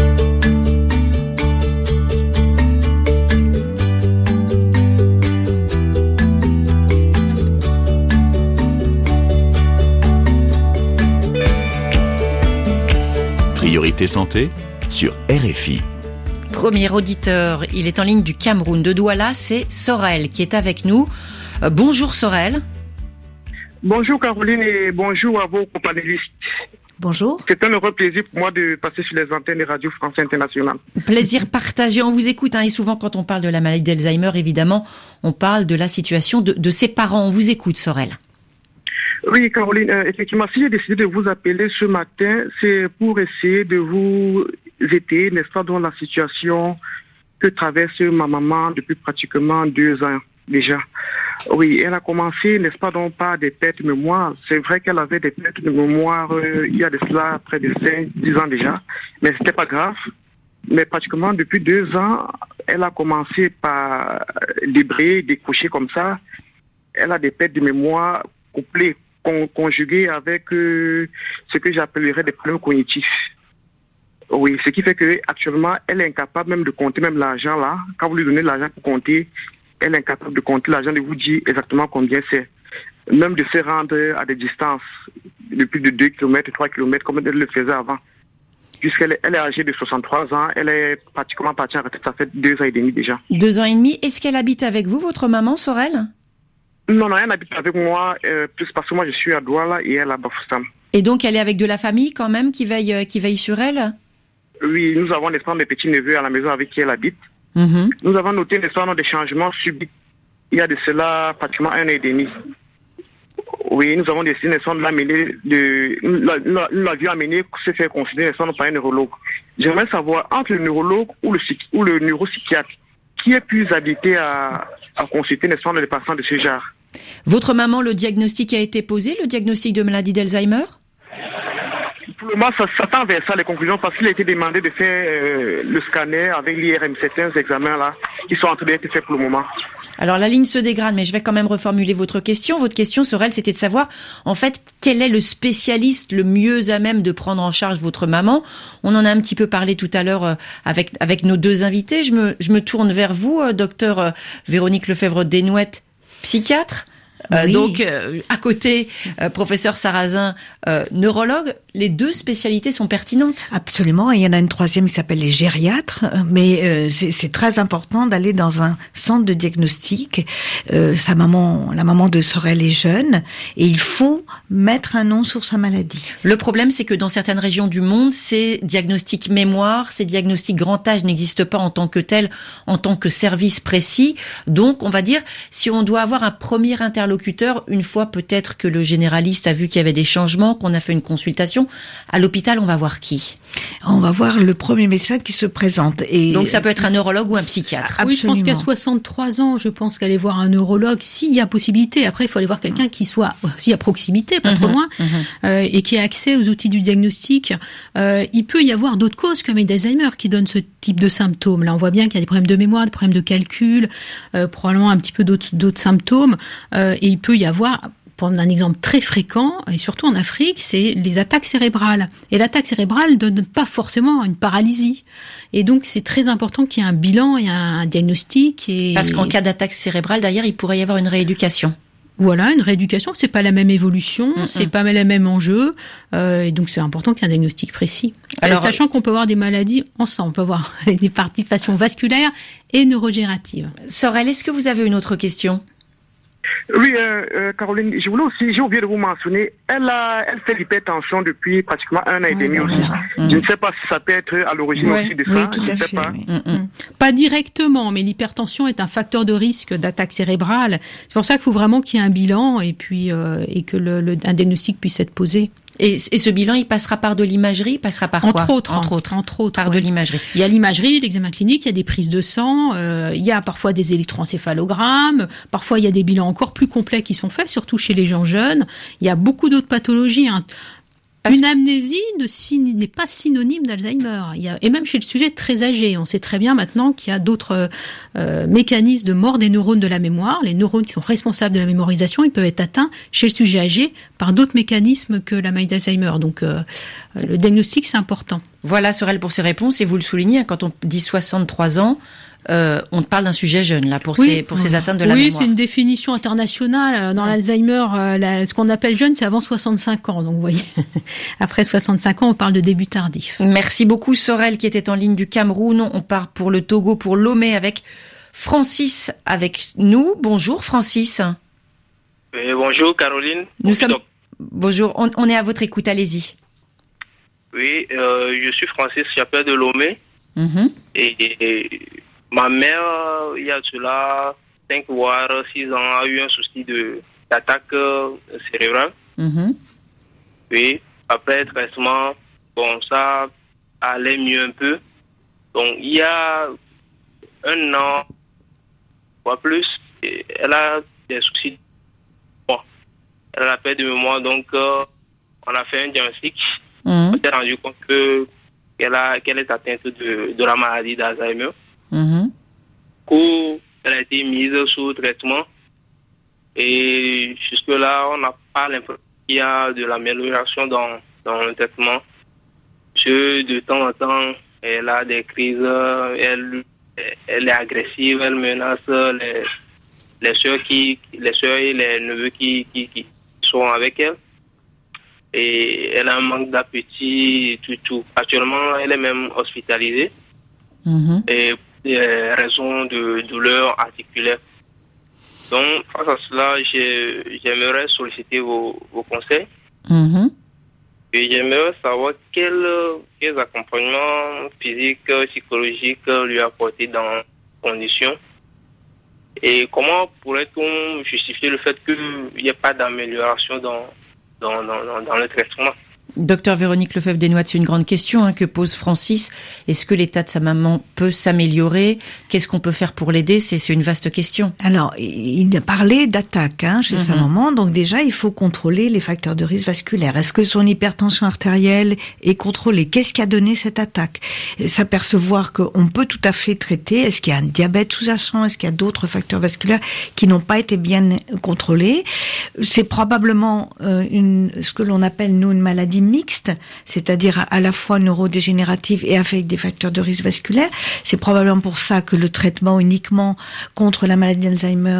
[SPEAKER 2] Priorité Santé sur R F I.
[SPEAKER 3] Premier auditeur, il est en ligne du Cameroun, de Douala, c'est Sorel qui est avec nous. Euh, bonjour Sorel.
[SPEAKER 9] Bonjour Caroline et bonjour à vos companélistes.
[SPEAKER 4] Bonjour.
[SPEAKER 9] C'est un heureux plaisir pour moi de passer sur les antennes de Radio France Internationale.
[SPEAKER 3] Plaisir partagé, on vous écoute hein, et souvent quand on parle de la maladie d'Alzheimer, évidemment, on parle de la situation de, de ses parents. On vous écoute Sorel.
[SPEAKER 9] Oui, Caroline, euh, effectivement, si j'ai décidé de vous appeler ce matin, c'est pour essayer de vous aider, n'est-ce pas, dans la situation que traverse ma maman depuis pratiquement deux ans déjà. Oui, elle a commencé, n'est-ce pas, donc par des pertes de mémoire. C'est vrai qu'elle avait des pertes de mémoire euh, il y a de cela près de cinq, dix ans déjà, mais c'était pas grave. Mais pratiquement depuis deux ans, elle a commencé par débrayer, décrocher comme ça. Elle a des pertes de mémoire couplées, conjugué avec euh, ce que j'appellerais des problèmes cognitifs. Oui, ce qui fait que actuellement, elle est incapable même de compter même l'argent là. Quand vous lui donnez l'argent pour compter, elle est incapable de compter l'argent, de vous dire exactement combien c'est. Même de se rendre à des distances de plus de deux kilomètres, trois kilomètres, comme elle le faisait avant. Puisqu'elle elle est âgée de soixante-trois ans, elle est pratiquement partie en retraite, ça fait deux ans et demi déjà.
[SPEAKER 3] Deux ans et demi. Est-ce qu'elle habite avec vous, votre maman, Sorel ?
[SPEAKER 9] Non, non, elle habite avec moi, euh, plus parce que moi je suis à Douala et elle à Bafoussam.
[SPEAKER 3] Et donc elle est avec de la famille quand même qui veille, euh, qui veille sur elle ?
[SPEAKER 9] Oui, nous avons n'est-ce pas, mes petits-neveux à la maison avec qui elle habite. Mm-hmm. Nous avons noté n'est-ce pas, des changements subits il y a de cela pratiquement un an et demi. Oui, nous avons décidé n'est-ce pas, de l'amener, de, nous l'avions amené pour se faire considérer n'est-ce pas, par un neurologue. J'aimerais savoir entre le neurologue ou le, ou le neuropsychiatre, qui est plus habilité à, à consulter, n'est-ce pas, les patients de ce genre?
[SPEAKER 3] Votre maman, le diagnostic a été posé, le diagnostic de maladie d'Alzheimer?
[SPEAKER 9] Pour le moment, ça s'attend vers ça, les conclusions, parce qu'il a été demandé de faire euh, le scanner avec l'I R M, certains examens là, qui sont en train d'être faits pour le moment.
[SPEAKER 3] Alors la ligne se dégrade, mais je vais quand même reformuler votre question. Votre question, Sorel, c'était de savoir, en fait, quel est le spécialiste le mieux à même de prendre en charge votre maman? On en a un petit peu parlé tout à l'heure euh, avec avec nos deux invités. Je me je me tourne vers vous, euh, docteur euh, Véronique Lefebvre-Desnouettes, psychiatre. Euh,
[SPEAKER 4] oui.
[SPEAKER 3] Donc, euh, à côté, euh, professeur Sarrazin, euh, neurologue, les deux spécialités sont pertinentes.
[SPEAKER 4] Absolument. Et il y en a une troisième qui s'appelle les gériatres. Mais euh, c'est, c'est très important d'aller dans un centre de diagnostic. Euh, sa maman, la maman de Sorel est jeune, et il faut mettre un nom sur sa maladie.
[SPEAKER 3] Le problème, c'est que dans certaines régions du monde, ces diagnostics mémoire, ces diagnostics grand âge n'existent pas en tant que tels, en tant que service précis. Donc, on va dire, si on doit avoir un premier interlocuteur, une fois peut-être que le généraliste a vu qu'il y avait des changements, qu'on a fait une consultation, à l'hôpital, on va voir qui?
[SPEAKER 4] On va voir le premier médecin qui se présente. Et
[SPEAKER 3] donc ça peut être un neurologue ou un psychiatre.
[SPEAKER 5] Oui, je pense qu'à soixante-trois ans, je pense qu'aller voir un neurologue, s'il y a possibilité. Après, il faut aller voir quelqu'un qui soit aussi à proximité, pas mmh, trop loin, mmh. euh, et qui ait accès aux outils du diagnostic. Euh, il peut y avoir d'autres causes comme d'Alzheimer qui donnent ce type de symptômes. Là, on voit bien qu'il y a des problèmes de mémoire, des problèmes de calcul, euh, probablement un petit peu d'autres, d'autres symptômes. Euh, et il peut y avoir... Pour un exemple très fréquent, et surtout en Afrique, c'est les attaques cérébrales. Et l'attaque cérébrale ne donne pas forcément une paralysie. Et donc, c'est très important qu'il y ait un bilan et un diagnostic. Et...
[SPEAKER 3] Parce qu'en cas d'attaque cérébrale, d'ailleurs, il pourrait y avoir une rééducation.
[SPEAKER 5] Voilà, une rééducation, c'est pas la même évolution, mm-hmm. c'est pas le même enjeu, euh, et donc c'est important qu'il y ait un diagnostic précis. Alors, sachant qu'on peut avoir des maladies ensemble, on peut avoir des participations vasculaires et neurodégénératives.
[SPEAKER 3] Sorel, est-ce que vous avez une autre question ?
[SPEAKER 9] Oui, euh, euh, Caroline, je voulais aussi, j'ai oublié de vous mentionner, elle a, elle fait l'hypertension depuis pratiquement un an et demi aussi. Mmh. Je ne sais pas si ça peut être à l'origine ouais, aussi de ça.
[SPEAKER 4] Oui, tout
[SPEAKER 9] je
[SPEAKER 4] à
[SPEAKER 9] sais
[SPEAKER 4] fait.
[SPEAKER 9] Pas.
[SPEAKER 4] Oui.
[SPEAKER 5] Mmh. Pas directement, mais l'hypertension est un facteur de risque d'attaque cérébrale. C'est pour ça qu'il faut vraiment qu'il y ait un bilan et puis euh, et que le, le, un diagnostic puisse être posé.
[SPEAKER 3] Et, et ce bilan, il passera par de l'imagerie, il passera par
[SPEAKER 5] entre
[SPEAKER 3] quoi
[SPEAKER 5] autres,
[SPEAKER 3] Entre autres,
[SPEAKER 5] entre autres,
[SPEAKER 3] par
[SPEAKER 5] ouais.
[SPEAKER 3] de l'imagerie.
[SPEAKER 5] Il y a l'imagerie, l'examen clinique, il y a des prises de sang, euh, il y a parfois des électroencéphalogrammes, parfois il y a des bilans encore plus complets qui sont faits, surtout chez les gens jeunes. Il y a beaucoup d'autres pathologies. Hein. Une amnésie ne, n'est pas synonyme d'Alzheimer. Il y a, et même chez le sujet très âgé, on sait très bien maintenant qu'il y a d'autres euh, mécanismes de mort des neurones de la mémoire. Les neurones qui sont responsables de la mémorisation, ils peuvent être atteints chez le sujet âgé par d'autres mécanismes que la maladie d'Alzheimer. Donc euh, le diagnostic, c'est important.
[SPEAKER 3] Voilà, Sorel, pour ces réponses. Et vous le soulignez, quand on dit soixante-trois ans, Euh, on parle d'un sujet jeune là pour oui. ces pour ces atteintes de la
[SPEAKER 5] oui,
[SPEAKER 3] mémoire.
[SPEAKER 5] Oui, c'est une définition internationale dans oui. l'Alzheimer. Euh, la, ce qu'on appelle jeune, c'est avant soixante-cinq ans. Donc vous voyez, après soixante-cinq ans, on parle de début tardif.
[SPEAKER 3] Merci beaucoup Sorel qui était en ligne du Cameroun. On part pour le Togo, pour Lomé avec Francis avec nous. Bonjour Francis.
[SPEAKER 10] Oui, bonjour Caroline.
[SPEAKER 3] Nous bonjour. sommes bonjour. On, on est à votre écoute. Allez-y.
[SPEAKER 10] Oui, euh, je suis Francis. J'appelle de Lomé. Mm-hmm. Et, et ma mère, il y a cela cinq voire six ans, a eu un souci de, d'attaque cérébrale. Mm-hmm. Oui, après traitement, bon, ça allait mieux un peu. Donc, il y a un an, voire plus, elle a des soucis. Bon, elle a la perte de mémoire, donc euh, on a fait un diagnostic. Mm-hmm. On s'est rendu compte que, qu'elle, a, qu'elle est atteinte de, de la maladie d'Alzheimer. Mm-hmm. Où elle a été mise sous traitement et jusque-là, on n'a pas l'impression qu'il y a de l'amélioration dans, dans le traitement. Je, de temps en temps, elle a des crises, elle, elle est agressive, elle menace les, les soeurs qui, les soeurs et les neveux qui, qui, qui sont avec elle. Et elle a un manque d'appétit, tout, tout. Actuellement, elle est même hospitalisée. Mm-hmm. Et des raisons de douleur articulaire. Donc, face à cela, j'ai, j'aimerais solliciter vos, vos conseils. Mm-hmm. Et j'aimerais savoir quels, quels accompagnements physiques, psychologiques lui apporter dans ces conditions. Et comment pourrait-on justifier le fait qu'il n'y ait pas d'amélioration dans, dans, dans, dans le traitement?
[SPEAKER 3] Docteur Véronique Lefebvre-Desnoittes, c'est une grande question hein, que pose Francis. Est-ce que l'état de sa maman peut s'améliorer? Qu'est-ce qu'on peut faire pour l'aider? c'est, c'est une vaste question.
[SPEAKER 4] Alors, il a parlé d'attaque hein, chez mm-hmm. sa maman. Donc déjà, il faut contrôler les facteurs de risque vasculaire. Est-ce que son hypertension artérielle est contrôlée? Qu'est-ce qui a donné cette attaque? S'apercevoir qu'on peut tout à fait traiter. Est-ce qu'il y a un diabète sous-jacent? Est-ce qu'il y a d'autres facteurs vasculaires qui n'ont pas été bien contrôlés? C'est probablement euh, une, ce que l'on appelle, nous, une maladie mixte, c'est-à-dire à la fois neurodégénérative et avec des facteurs de risque vasculaire. C'est probablement pour ça que le traitement uniquement contre la maladie d'Alzheimer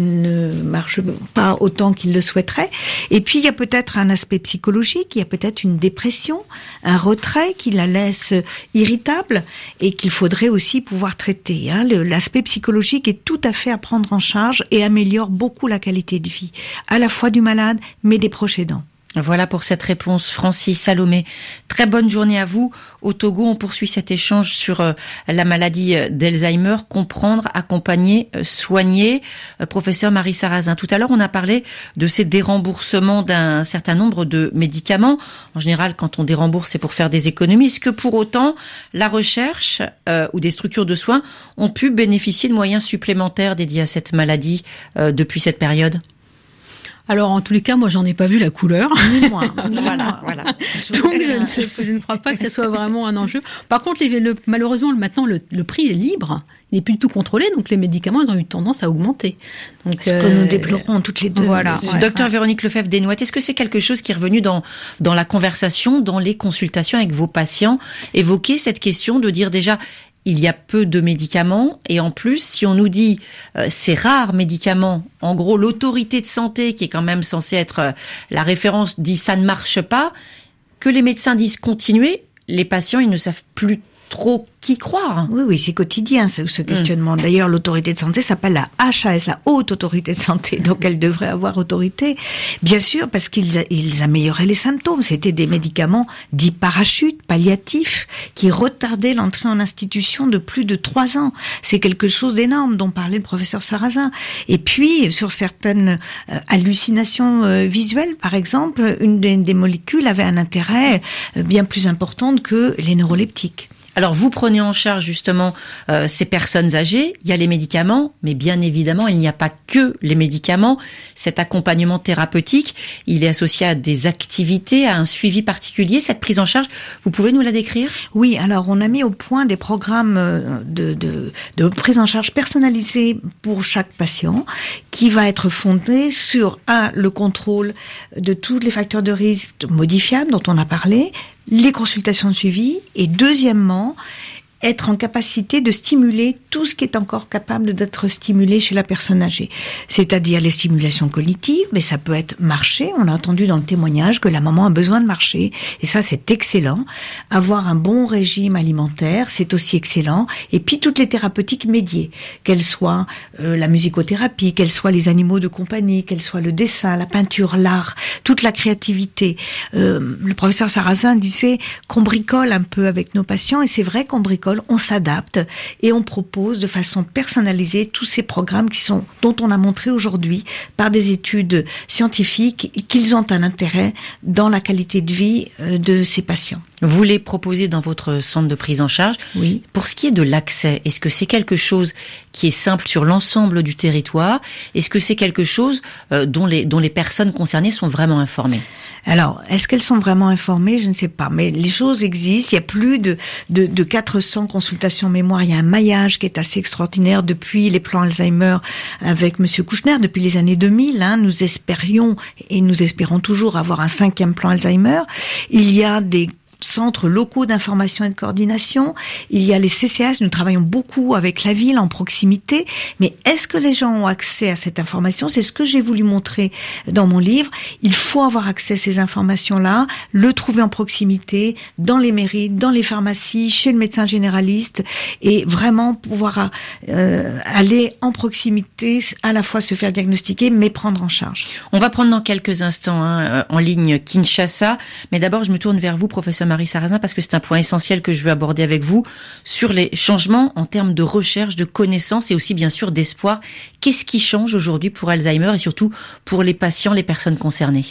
[SPEAKER 4] ne marche pas autant qu'il le souhaiterait. Et puis, il y a peut-être un aspect psychologique, il y a peut-être une dépression, un retrait qui la laisse irritable et qu'il faudrait aussi pouvoir traiter. Hein. Le, l'aspect psychologique est tout à fait à prendre en charge et améliore beaucoup la qualité de vie, à la fois du malade, mais des proches aidants.
[SPEAKER 3] Voilà pour cette réponse, Francis Salomé. Très bonne journée à vous. Au Togo, on poursuit cet échange sur euh, la maladie d'Alzheimer, comprendre, accompagner, euh, soigner. Euh, professeur Marie Sarrazin, tout à l'heure, on a parlé de ces déremboursements d'un certain nombre de médicaments. En général, quand on dérembourse, c'est pour faire des économies. Est-ce que pour autant, la recherche euh, ou des structures de soins ont pu bénéficier de moyens supplémentaires dédiés à cette maladie euh, depuis cette période ?
[SPEAKER 5] Alors, en tous les cas, moi, j'en ai pas vu la couleur.
[SPEAKER 4] Ni moi.
[SPEAKER 5] voilà, voilà. Donc, je ne, sais, je ne crois pas que ce soit vraiment un enjeu. Par contre, les, le, malheureusement, maintenant, le, le prix est libre. Il n'est plus du tout contrôlé, donc les médicaments, ils ont eu tendance à augmenter. Donc,
[SPEAKER 4] ce euh, que nous déplorons toutes les deux.
[SPEAKER 5] Voilà.
[SPEAKER 3] Ouais, Docteur ouais. Véronique Lefebvre-Desnoittes, est-ce que c'est quelque chose qui est revenu dans, dans la conversation, dans les consultations avec vos patients, évoquer cette question de dire déjà, il y a peu de médicaments et en plus, si on nous dit euh, ces rares médicaments, en gros l'autorité de santé qui est quand même censée être euh, la référence dit ça ne marche pas, que les médecins disent continuer, les patients ils ne savent plus trop qui croire.
[SPEAKER 4] Oui, oui, c'est quotidien ce, ce questionnement. Mmh. D'ailleurs, l'autorité de santé s'appelle la H A S, la Haute Autorité de Santé, donc elle devrait avoir autorité. Bien sûr, parce qu'ils a, ils amélioraient les symptômes. C'était des médicaments dits parachutes, palliatifs, qui retardaient l'entrée en institution de plus de trois ans. C'est quelque chose d'énorme dont parlait le professeur Sarrazin. Et puis, sur certaines euh, hallucinations euh, visuelles, par exemple, une des, des molécules avait un intérêt euh, bien plus important que les neuroleptiques.
[SPEAKER 3] Alors, vous prenez en charge justement euh, ces personnes âgées, il y a les médicaments, mais bien évidemment, il n'y a pas que les médicaments. Cet accompagnement thérapeutique, il est associé à des activités, à un suivi particulier. Cette prise en charge, vous pouvez nous la décrire ?
[SPEAKER 4] Oui, alors on a mis au point des programmes de, de, de prise en charge personnalisée pour chaque patient, qui va être fondé sur, un, le contrôle de tous les facteurs de risque modifiables dont on a parlé, les consultations de suivi, et deuxièmement, être en capacité de stimuler tout ce qui est encore capable d'être stimulé chez la personne âgée. C'est-à-dire les stimulations cognitives, mais ça peut être marcher. On a entendu dans le témoignage que la maman a besoin de marcher, et ça c'est excellent. Avoir un bon régime alimentaire, c'est aussi excellent. Et puis toutes les thérapeutiques médiées, qu'elles soient euh, la musicothérapie, qu'elles soient les animaux de compagnie, qu'elles soient le dessin, la peinture, l'art, toute la créativité. Euh, le professeur Sarrazin disait qu'on bricole un peu avec nos patients, et c'est vrai qu'on bricole. On s'adapte et on propose de façon personnalisée tous ces programmes qui sont, dont on a montré aujourd'hui par des études scientifiques qu'ils ont un intérêt dans la qualité de vie de ces patients.
[SPEAKER 3] Vous les proposez dans votre centre de prise en charge.
[SPEAKER 4] Oui.
[SPEAKER 3] Pour ce qui est de l'accès, est-ce que c'est quelque chose qui est simple sur l'ensemble du territoire ? Est-ce que c'est quelque chose euh, dont les dont les personnes concernées sont vraiment informées ?
[SPEAKER 4] Alors, est-ce qu'elles sont vraiment informées ? Je ne sais pas. Mais les choses existent. Il y a plus de, de, de quatre cents consultations mémoire. Il y a un maillage qui est assez extraordinaire depuis les plans Alzheimer avec Monsieur Kouchner, depuis les années deux mille. Hein, nous espérions, et nous espérons toujours, avoir un cinquième plan Alzheimer. Il y a des centres locaux d'information et de coordination. Il y a les C C S, nous travaillons beaucoup avec la ville en proximité, mais est-ce que les gens ont accès à cette information ? C'est ce que j'ai voulu montrer dans mon livre. Il faut avoir accès à ces informations-là, le trouver en proximité, dans les mairies, dans les pharmacies, chez le médecin généraliste, et vraiment pouvoir euh, aller en proximité, à la fois se faire diagnostiquer, mais prendre en charge.
[SPEAKER 3] On va prendre dans quelques instants hein, en ligne Kinshasa, mais d'abord je me tourne vers vous, professeur Marie Sarrazin, parce que c'est un point essentiel que je veux aborder avec vous sur les changements en termes de recherche, de connaissances et aussi bien sûr d'espoir. Qu'est-ce qui change aujourd'hui pour Alzheimer et surtout pour les patients, les personnes concernées ?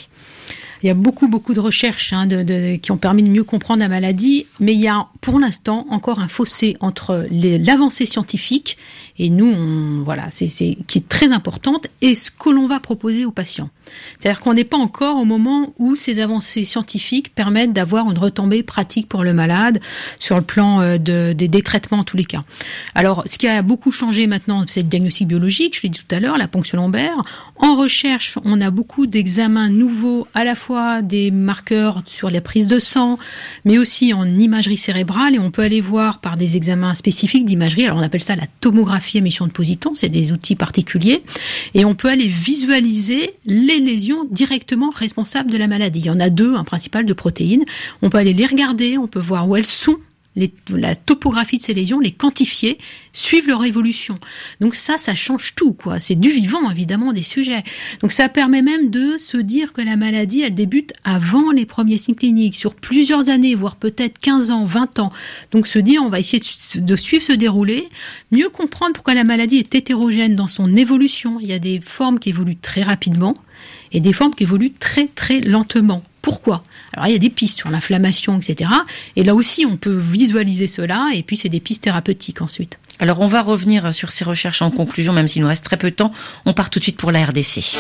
[SPEAKER 5] Il y a beaucoup, beaucoup de recherches hein, de, de, qui ont permis de mieux comprendre la maladie, mais il y a pour l'instant encore un fossé entre les, l'avancée scientifique, et nous, on, voilà, c'est, c'est, qui est très importante, et ce que l'on va proposer aux patients. C'est-à-dire qu'on n'est pas encore au moment où ces avancées scientifiques permettent d'avoir une retombée pratique pour le malade sur le plan euh, de, des, des traitements en tous les cas. Alors, ce qui a beaucoup changé maintenant, c'est le diagnostic biologique, je l'ai dit tout à l'heure, la ponction lombaire. En recherche, on a beaucoup d'examens nouveaux, à la fois des marqueurs sur la prise de sang, mais aussi en imagerie cérébrale, et on peut aller voir par des examens spécifiques d'imagerie, alors on appelle ça la tomographie émission de positons, c'est des outils particuliers, et on peut aller visualiser les lésions directement responsables de la maladie. Il y en a deux, un principal de protéines, on peut aller les regarder, on peut voir où elles sont, Les, la topographie de ces lésions, les quantifier, suivre leur évolution. Donc ça, ça change tout, quoi. C'est du vivant, évidemment, des sujets. Donc ça permet même de se dire que la maladie, elle débute avant les premiers signes cliniques, sur plusieurs années, voire peut-être quinze ans, vingt ans. Donc se dire, on va essayer de, de suivre ce déroulé, mieux comprendre pourquoi la maladie est hétérogène dans son évolution. Il y a des formes qui évoluent très rapidement et des formes qui évoluent très, très lentement. Pourquoi ? Alors il y a des pistes sur l'inflammation, et cetera. Et là aussi, on peut visualiser cela, et puis c'est des pistes thérapeutiques ensuite.
[SPEAKER 3] Alors on va revenir sur ces recherches en conclusion, même s'il nous reste très peu de temps. On part tout de suite pour la R D C.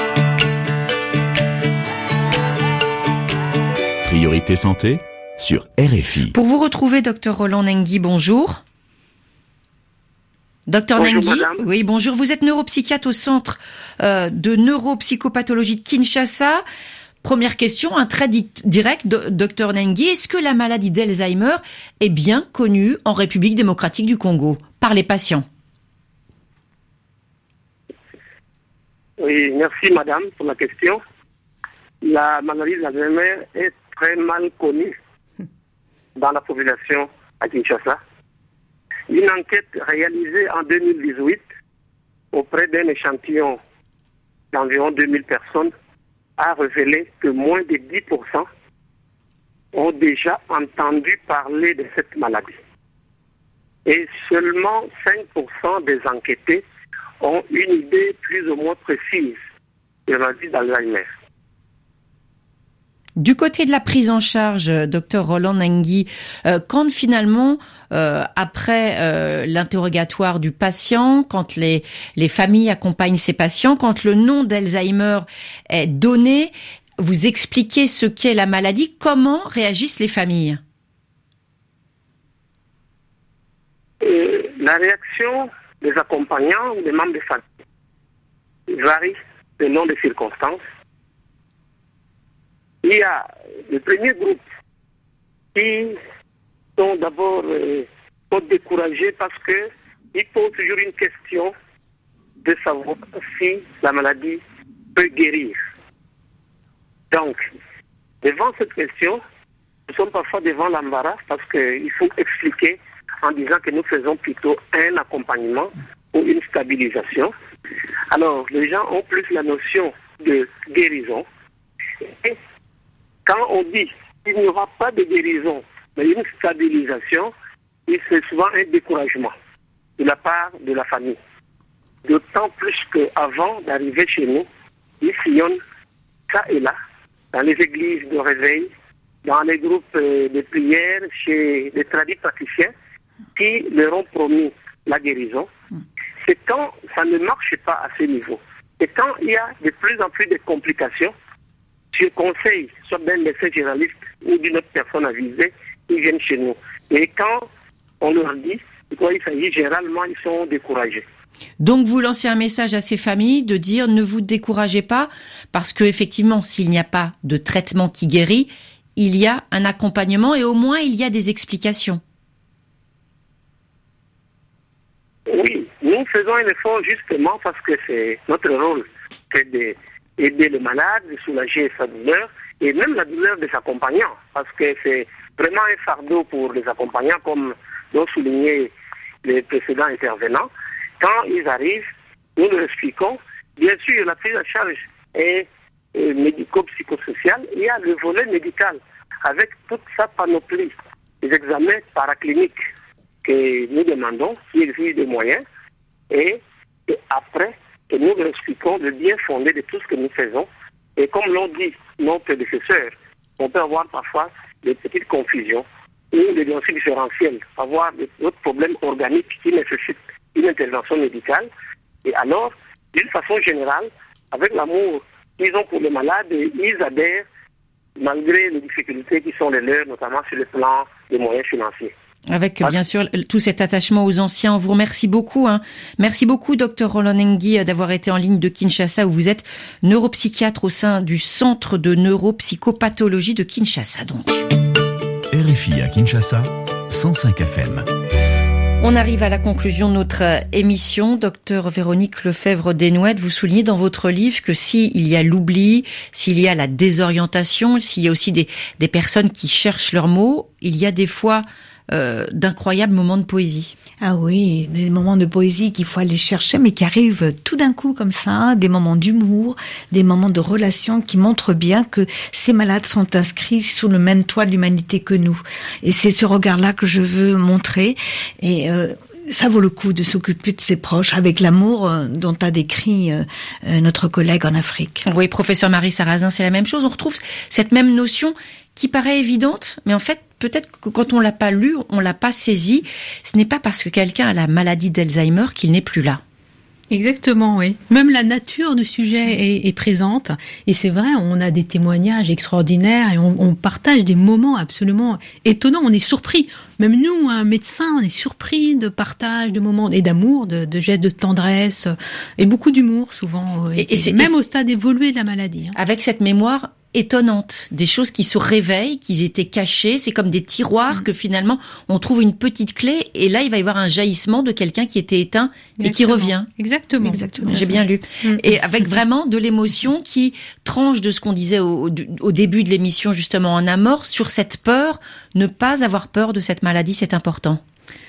[SPEAKER 2] Priorité santé sur R F I.
[SPEAKER 3] Pour vous retrouver, docteur Roland Nengui, bonjour. Docteur Nengui,
[SPEAKER 11] madame.
[SPEAKER 3] Oui, bonjour. Vous êtes neuropsychiatre au centre euh, de neuropsychopathologie de Kinshasa. Première question, un très direct, docteur Nengui, est-ce que la maladie d'Alzheimer est bien connue en République démocratique du Congo par les patients ?
[SPEAKER 11] Oui, merci madame pour la question. La maladie d'Alzheimer est très mal connue dans la population à Kinshasa. Une enquête réalisée en deux mille dix-huit auprès d'un échantillon d'environ deux mille personnes a révélé que moins de dix pour cent ont déjà entendu parler de cette maladie. Et seulement cinq pour cent des enquêtés ont une idée plus ou moins précise de la maladie d'Alzheimer.
[SPEAKER 3] Du côté de la prise en charge, docteur Roland Nengui, euh, quand finalement, euh, après euh, l'interrogatoire du patient, quand les, les familles accompagnent ces patients, quand le nom d'Alzheimer est donné, vous expliquez ce qu'est la maladie, comment réagissent les familles ?
[SPEAKER 11] Euh, la réaction des accompagnants ou des membres des familles varie selon les circonstances. Il y a le premier groupe qui sont d'abord euh, découragés parce qu'ils posent toujours une question de savoir si la maladie peut guérir. Donc, devant cette question, nous sommes parfois devant l'embarras parce qu'il faut expliquer en disant que nous faisons plutôt un accompagnement ou une stabilisation. Alors, les gens ont plus la notion de guérison. Et quand on dit qu'il n'y aura pas de guérison, mais une stabilisation, c'est souvent un découragement de la part de la famille. D'autant plus qu'avant d'arriver chez nous, ils sillonnent ça et là, dans les églises de réveil, dans les groupes de prière, chez les tradis praticiens, qui leur ont promis la guérison. C'est quand ça ne marche pas à ce niveau. Et quand il y a de plus en plus de complications, sur conseil, soit d'un médecin généraliste ou d'une autre personne avisée, ils viennent chez nous. Et quand on leur dit de quoi il s'agit, généralement, ils sont découragés.
[SPEAKER 3] Donc vous lancez un message à ces familles de dire ne vous découragez pas, parce que effectivement, s'il n'y a pas de traitement qui guérit, il y a un accompagnement et au moins il y a des explications.
[SPEAKER 11] Oui, nous faisons un effort justement parce que c'est notre rôle, c'est d'aider le malade, de soulager sa douleur et même la douleur des accompagnants, parce que c'est vraiment un fardeau pour les accompagnants, comme l'ont souligné les précédents intervenants. Quand ils arrivent, nous leur expliquons, bien sûr, la prise en charge est euh, médico-psychosociale, il y a le volet médical avec toute sa panoplie, les examens paracliniques que nous demandons, qui exigent des moyens, et, et après, que nous leur expliquons le bien fondé de tout ce que nous faisons, Et comme l'ont dit nos prédécesseurs, on peut avoir parfois des petites confusions ou des diagnostics différentiels, avoir d'autres problèmes organiques qui nécessitent une intervention médicale. Et alors, d'une façon générale, avec l'amour qu'ils ont pour les malades, ils adhèrent malgré les difficultés qui sont les leurs, notamment sur le plan des moyens financiers.
[SPEAKER 3] Avec bien sûr tout cet attachement aux anciens. On vous remercie beaucoup. Hein. Merci beaucoup, docteur Roland Ngui, d'avoir été en ligne de Kinshasa, où vous êtes neuropsychiatre au sein du Centre de neuropsychopathologie de Kinshasa. Donc.
[SPEAKER 2] R F I à Kinshasa, cent cinq F M.
[SPEAKER 3] On arrive à la conclusion de notre émission. Docteur Véronique Lefebvre-Desnouettes, vous soulignez dans votre livre que s'il y a l'oubli, s'il y a la désorientation, s'il y a aussi des, des personnes qui cherchent leurs mots, il y a des fois euh, d'incroyables moments de poésie.
[SPEAKER 4] Ah oui, des moments de poésie qu'il faut aller chercher, mais qui arrivent tout d'un coup comme ça, des moments d'humour, des moments de relation qui montrent bien que ces malades sont inscrits sous le même toit de l'humanité que nous. Et c'est ce regard-là que je veux montrer. Et euh, ça vaut le coup de s'occuper de ses proches avec l'amour euh, dont a décrit euh, euh, notre collègue en Afrique.
[SPEAKER 3] Oui, professeur Marie Sarrazin, c'est la même chose. On retrouve cette même notion qui paraît évidente, mais en fait, peut-être que quand on l'a pas lu, on l'a pas saisi. Ce n'est pas parce que quelqu'un a la maladie d'Alzheimer qu'il n'est plus là.
[SPEAKER 5] Exactement, oui. Même la nature du sujet est, est présente. Et c'est vrai, on a des témoignages extraordinaires et on, on partage des moments absolument étonnants. On est surpris. Même nous, un médecin, on est surpris de partage, de moments et d'amour, de, de gestes de tendresse et beaucoup d'humour souvent. Et, et, et c'est même et au stade évolué de la maladie. Hein.
[SPEAKER 3] Avec cette mémoire étonnante, des choses qui se réveillent, qui étaient cachées, c'est comme des tiroirs mmh. que finalement on trouve une petite clé et là il va y avoir un jaillissement de quelqu'un qui était éteint Exactement. et qui revient.
[SPEAKER 5] Exactement.
[SPEAKER 3] Exactement. J'ai bien lu. Mmh. Et avec vraiment de l'émotion qui tranche de ce qu'on disait au, au début de l'émission justement en amorce sur cette peur, ne pas avoir peur de cette maladie, c'est important.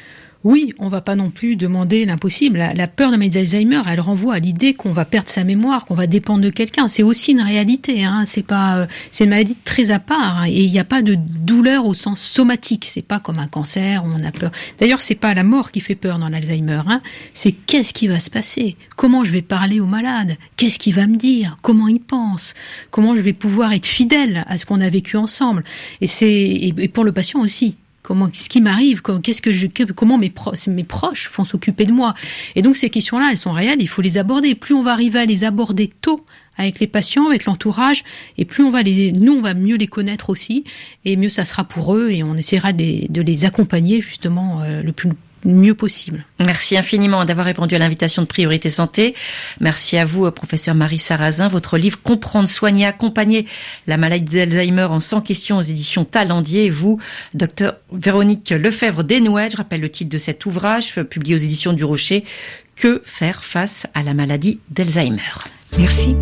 [SPEAKER 5] Oui, on va pas non plus demander l'impossible. La, la peur de maladie d'Alzheimer, elle renvoie à l'idée qu'on va perdre sa mémoire, qu'on va dépendre de quelqu'un. C'est aussi une réalité. Hein. C'est pas, euh, c'est une maladie très à part. Hein. Et il n'y a pas de douleur au sens somatique. C'est pas comme un cancer où on a peur. D'ailleurs, c'est pas la mort qui fait peur dans l'Alzheimer. Hein. C'est qu'est-ce qui va se passer ? Comment je vais parler au malade ? Qu'est-ce qu'il va me dire ? Comment il pense ? Comment je vais pouvoir être fidèle à ce qu'on a vécu ensemble ? Et c'est et, et pour le patient aussi. Comment, ce qui m'arrive, qu'est-ce que je, comment mes, pro, mes proches vont s'occuper de moi. Et donc ces questions-là, elles sont réelles, il faut les aborder. Plus on va arriver à les aborder tôt avec les patients, avec l'entourage, et plus on va les, nous on va mieux les connaître aussi, et mieux ça sera pour eux, et on essaiera de les, de les accompagner justement euh, le plus mieux possible.
[SPEAKER 3] Merci infiniment d'avoir répondu à l'invitation de Priorité Santé. Merci à vous, professeur Marie Sarrazin. Votre livre « Comprendre, soigner, accompagner la maladie d'Alzheimer en cent questions » aux éditions Talendier. Et vous, docteur Véronique Lefebvre-Desnouettes, je rappelle le titre de cet ouvrage, publié aux éditions du Rocher, « Que faire face à la maladie d'Alzheimer ?»
[SPEAKER 4] Merci.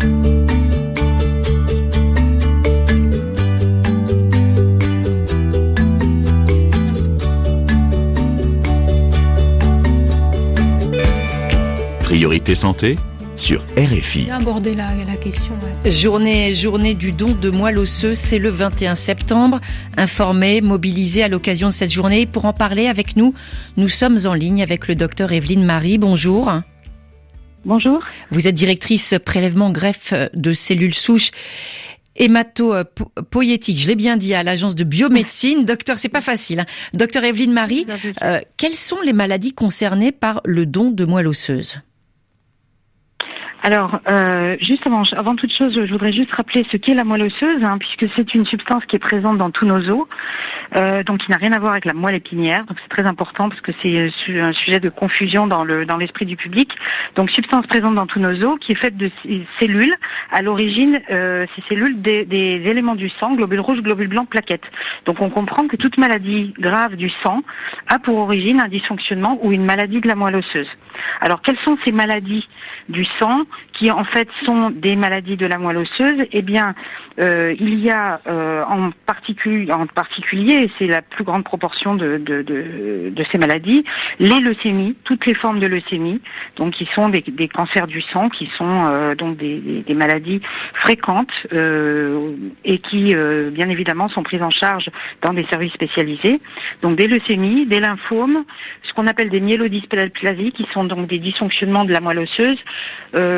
[SPEAKER 2] Priorité Santé sur R F I.
[SPEAKER 5] J'ai abordé la, la question. Ouais.
[SPEAKER 3] Journée, journée du don de moelle osseuse, c'est le vingt et un septembre. Informés, mobilisés à l'occasion de cette journée. Pour en parler avec nous, nous sommes en ligne avec le docteur Evelyne Marie. Bonjour.
[SPEAKER 12] Bonjour.
[SPEAKER 3] Vous êtes directrice prélèvement greffe de cellules souches hématopoïétique, je l'ai bien dit, à l'agence de biomédecine. Docteur, c'est pas facile. Hein. Docteur Evelyne Marie, euh, quelles sont les maladies concernées par le don de moelle osseuse ?
[SPEAKER 12] Alors, euh, justement, avant toute chose, je voudrais juste rappeler ce qu'est la moelle osseuse, hein, puisque c'est une substance qui est présente dans tous nos os, euh, donc qui n'a rien à voir avec la moelle épinière. Donc c'est très important parce que c'est un sujet de confusion dans le dans l'esprit du public. Donc substance présente dans tous nos os, qui est faite de cellules. À l'origine, euh, ces cellules des, des éléments du sang, globules rouges, globules blancs, plaquettes. Donc on comprend que toute maladie grave du sang a pour origine un dysfonctionnement ou une maladie de la moelle osseuse. Alors quelles sont ces maladies du sang qui en fait sont des maladies de la moelle osseuse? Eh bien, euh, il y a euh, en particulier, en particulier, et c'est la plus grande proportion de, de, de, de ces maladies, les leucémies, toutes les formes de leucémie, donc qui sont des, des cancers du sang, qui sont euh, donc des, des, des maladies fréquentes euh, et qui, euh, bien évidemment, sont prises en charge dans des services spécialisés. Donc des leucémies, des lymphomes, ce qu'on appelle des myélodysplasies, qui sont donc des dysfonctionnements de la moelle osseuse. Euh,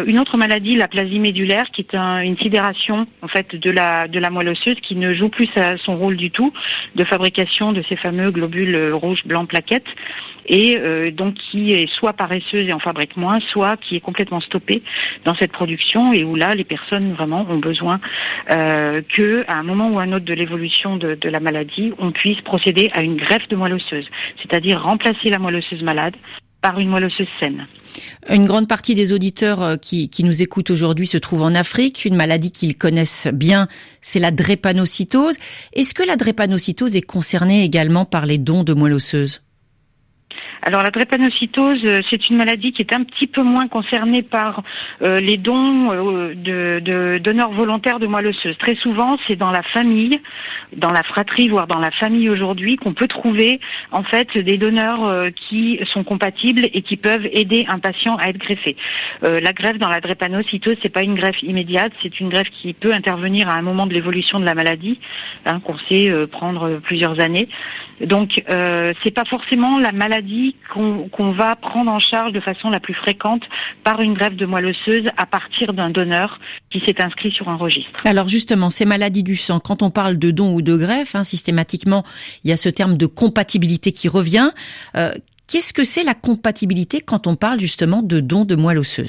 [SPEAKER 12] euh, une autre maladie, la plasie médulaire, qui est un, une sidération en fait de la de la moelle osseuse, qui ne joue plus sa, son rôle du tout de fabrication de ces fameux globules rouges, blancs, plaquettes, et euh, donc qui est soit paresseuse et en fabrique moins, soit qui est complètement stoppée dans cette production, et où là les personnes vraiment ont besoin euh, que à un moment ou à un autre de l'évolution de, de la maladie, on puisse procéder à une greffe de moelle osseuse, c'est-à-dire remplacer la moelle osseuse malade par une moelle osseuse saine.
[SPEAKER 3] Une grande partie des auditeurs qui, qui nous écoutent aujourd'hui se trouvent en Afrique. Une maladie qu'ils connaissent bien, c'est la drépanocytose. Est-ce que la drépanocytose est concernée également par les dons de moelle osseuse ?
[SPEAKER 12] Alors la drépanocytose, c'est une maladie qui est un petit peu moins concernée par euh, les dons euh, de, de donneurs volontaires de moelle osseuse. Très souvent, c'est dans la famille, dans la fratrie, voire dans la famille aujourd'hui, qu'on peut trouver en fait des donneurs euh, qui sont compatibles et qui peuvent aider un patient à être greffé. Euh, la greffe dans la drépanocytose, c'est pas une greffe immédiate, c'est une greffe qui peut intervenir à un moment de l'évolution de la maladie, hein, qu'on sait euh, prendre plusieurs années. Donc, euh, c'est pas forcément la maladie qu'on, qu'on va prendre en charge de façon la plus fréquente par une greffe de moelle osseuse à partir d'un donneur qui s'est inscrit sur un registre.
[SPEAKER 3] Alors justement, ces maladies du sang, quand on parle de don ou de greffe, hein, systématiquement, il y a ce terme de compatibilité qui revient. Euh, qu'est-ce que c'est la compatibilité quand on parle justement de don de moelle osseuse ?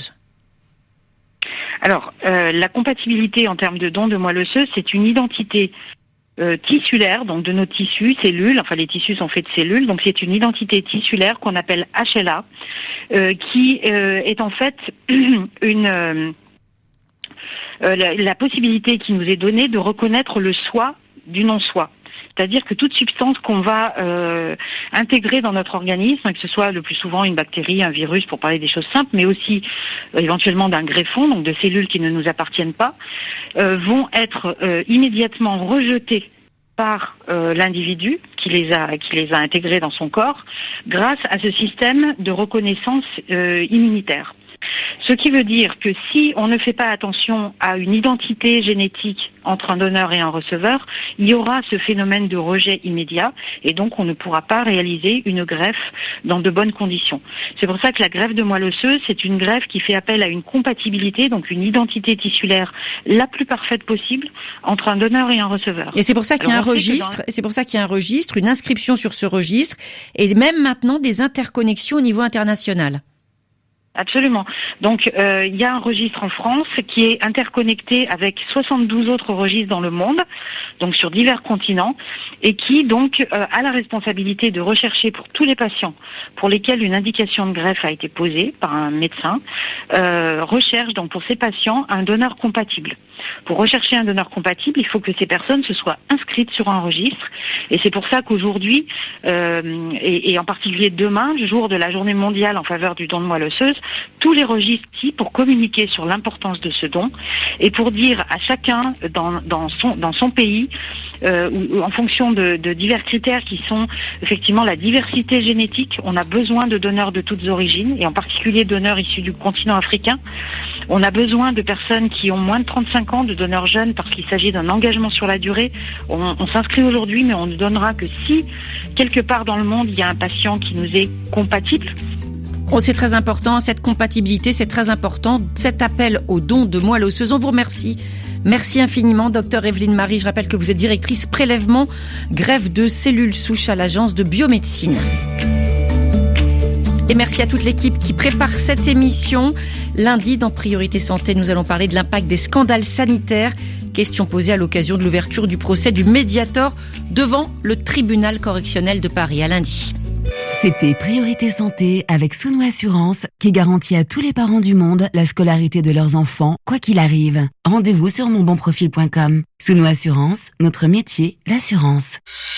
[SPEAKER 12] Alors, euh, la compatibilité en termes de don de moelle osseuse, c'est une identité Euh, tissulaire, donc de nos tissus, cellules, enfin les tissus sont faits de cellules, donc c'est une identité tissulaire qu'on appelle H L A, euh, qui euh, est en fait une euh, euh, la, la possibilité qui nous est donnée de reconnaître le soi du non-soi. C'est-à-dire que toute substance qu'on va euh, intégrer dans notre organisme, que ce soit le plus souvent une bactérie, un virus, pour parler des choses simples, mais aussi euh, éventuellement d'un greffon, donc de cellules qui ne nous appartiennent pas, euh, vont être euh, immédiatement rejetées par euh, l'individu qui les a qui les a intégrées dans son corps, grâce à ce système de reconnaissance euh, immunitaire. Ce qui veut dire que si on ne fait pas attention à une identité génétique entre un donneur et un receveur, il y aura ce phénomène de rejet immédiat et donc on ne pourra pas réaliser une greffe dans de bonnes conditions. C'est pour ça que la greffe de moelle osseuse, c'est une greffe qui fait appel à une compatibilité, donc une identité tissulaire la plus parfaite possible entre un donneur et un receveur.
[SPEAKER 3] Et c'est pour ça qu'il y a un registre,
[SPEAKER 12] dans...
[SPEAKER 3] c'est pour ça qu'il y a un registre, une inscription sur ce registre et même maintenant des interconnexions au niveau international.
[SPEAKER 12] Absolument. Donc, euh, il y a un registre en France qui est interconnecté avec soixante-douze autres registres dans le monde, donc sur divers continents, et qui donc euh, a la responsabilité de rechercher pour tous les patients pour lesquels une indication de greffe a été posée par un médecin, euh, recherche donc pour ces patients un donneur compatible. Pour rechercher un donneur compatible, il faut que ces personnes se soient inscrites sur un registre, et c'est pour ça qu'aujourd'hui, euh, et, et en particulier demain, le jour de la journée mondiale en faveur du don de moelle osseuse, tous les registres pour communiquer sur l'importance de ce don et pour dire à chacun dans, dans, son, dans son pays, euh, ou, ou en fonction de, de divers critères qui sont effectivement la diversité génétique, on a besoin de donneurs de toutes origines et en particulier donneurs issus du continent africain. On a besoin de personnes qui ont moins de trente-cinq ans, de donneurs jeunes parce qu'il s'agit d'un engagement sur la durée. On, on s'inscrit aujourd'hui mais on ne donnera que si quelque part dans le monde il y a un patient qui nous est compatible.
[SPEAKER 3] Oh, c'est très important, cette compatibilité, c'est très important. Cet appel au don de moelle osseuse, on vous remercie. Merci infiniment, docteur Evelyne Marie. Je rappelle que vous êtes directrice prélèvement, greffe de cellules souches à l'agence de biomédecine. Et merci à toute l'équipe qui prépare cette émission. Lundi, dans Priorité Santé, nous allons parler de l'impact des scandales sanitaires. Question posée à l'occasion de l'ouverture du procès du Mediator devant le tribunal correctionnel de Paris. À lundi.
[SPEAKER 1] C'était Priorité Santé avec Sounou Assurance qui garantit à tous les parents du monde la scolarité de leurs enfants, quoi qu'il arrive. Rendez-vous sur mon bon profil point com. Sounou Assurance, notre métier, l'assurance.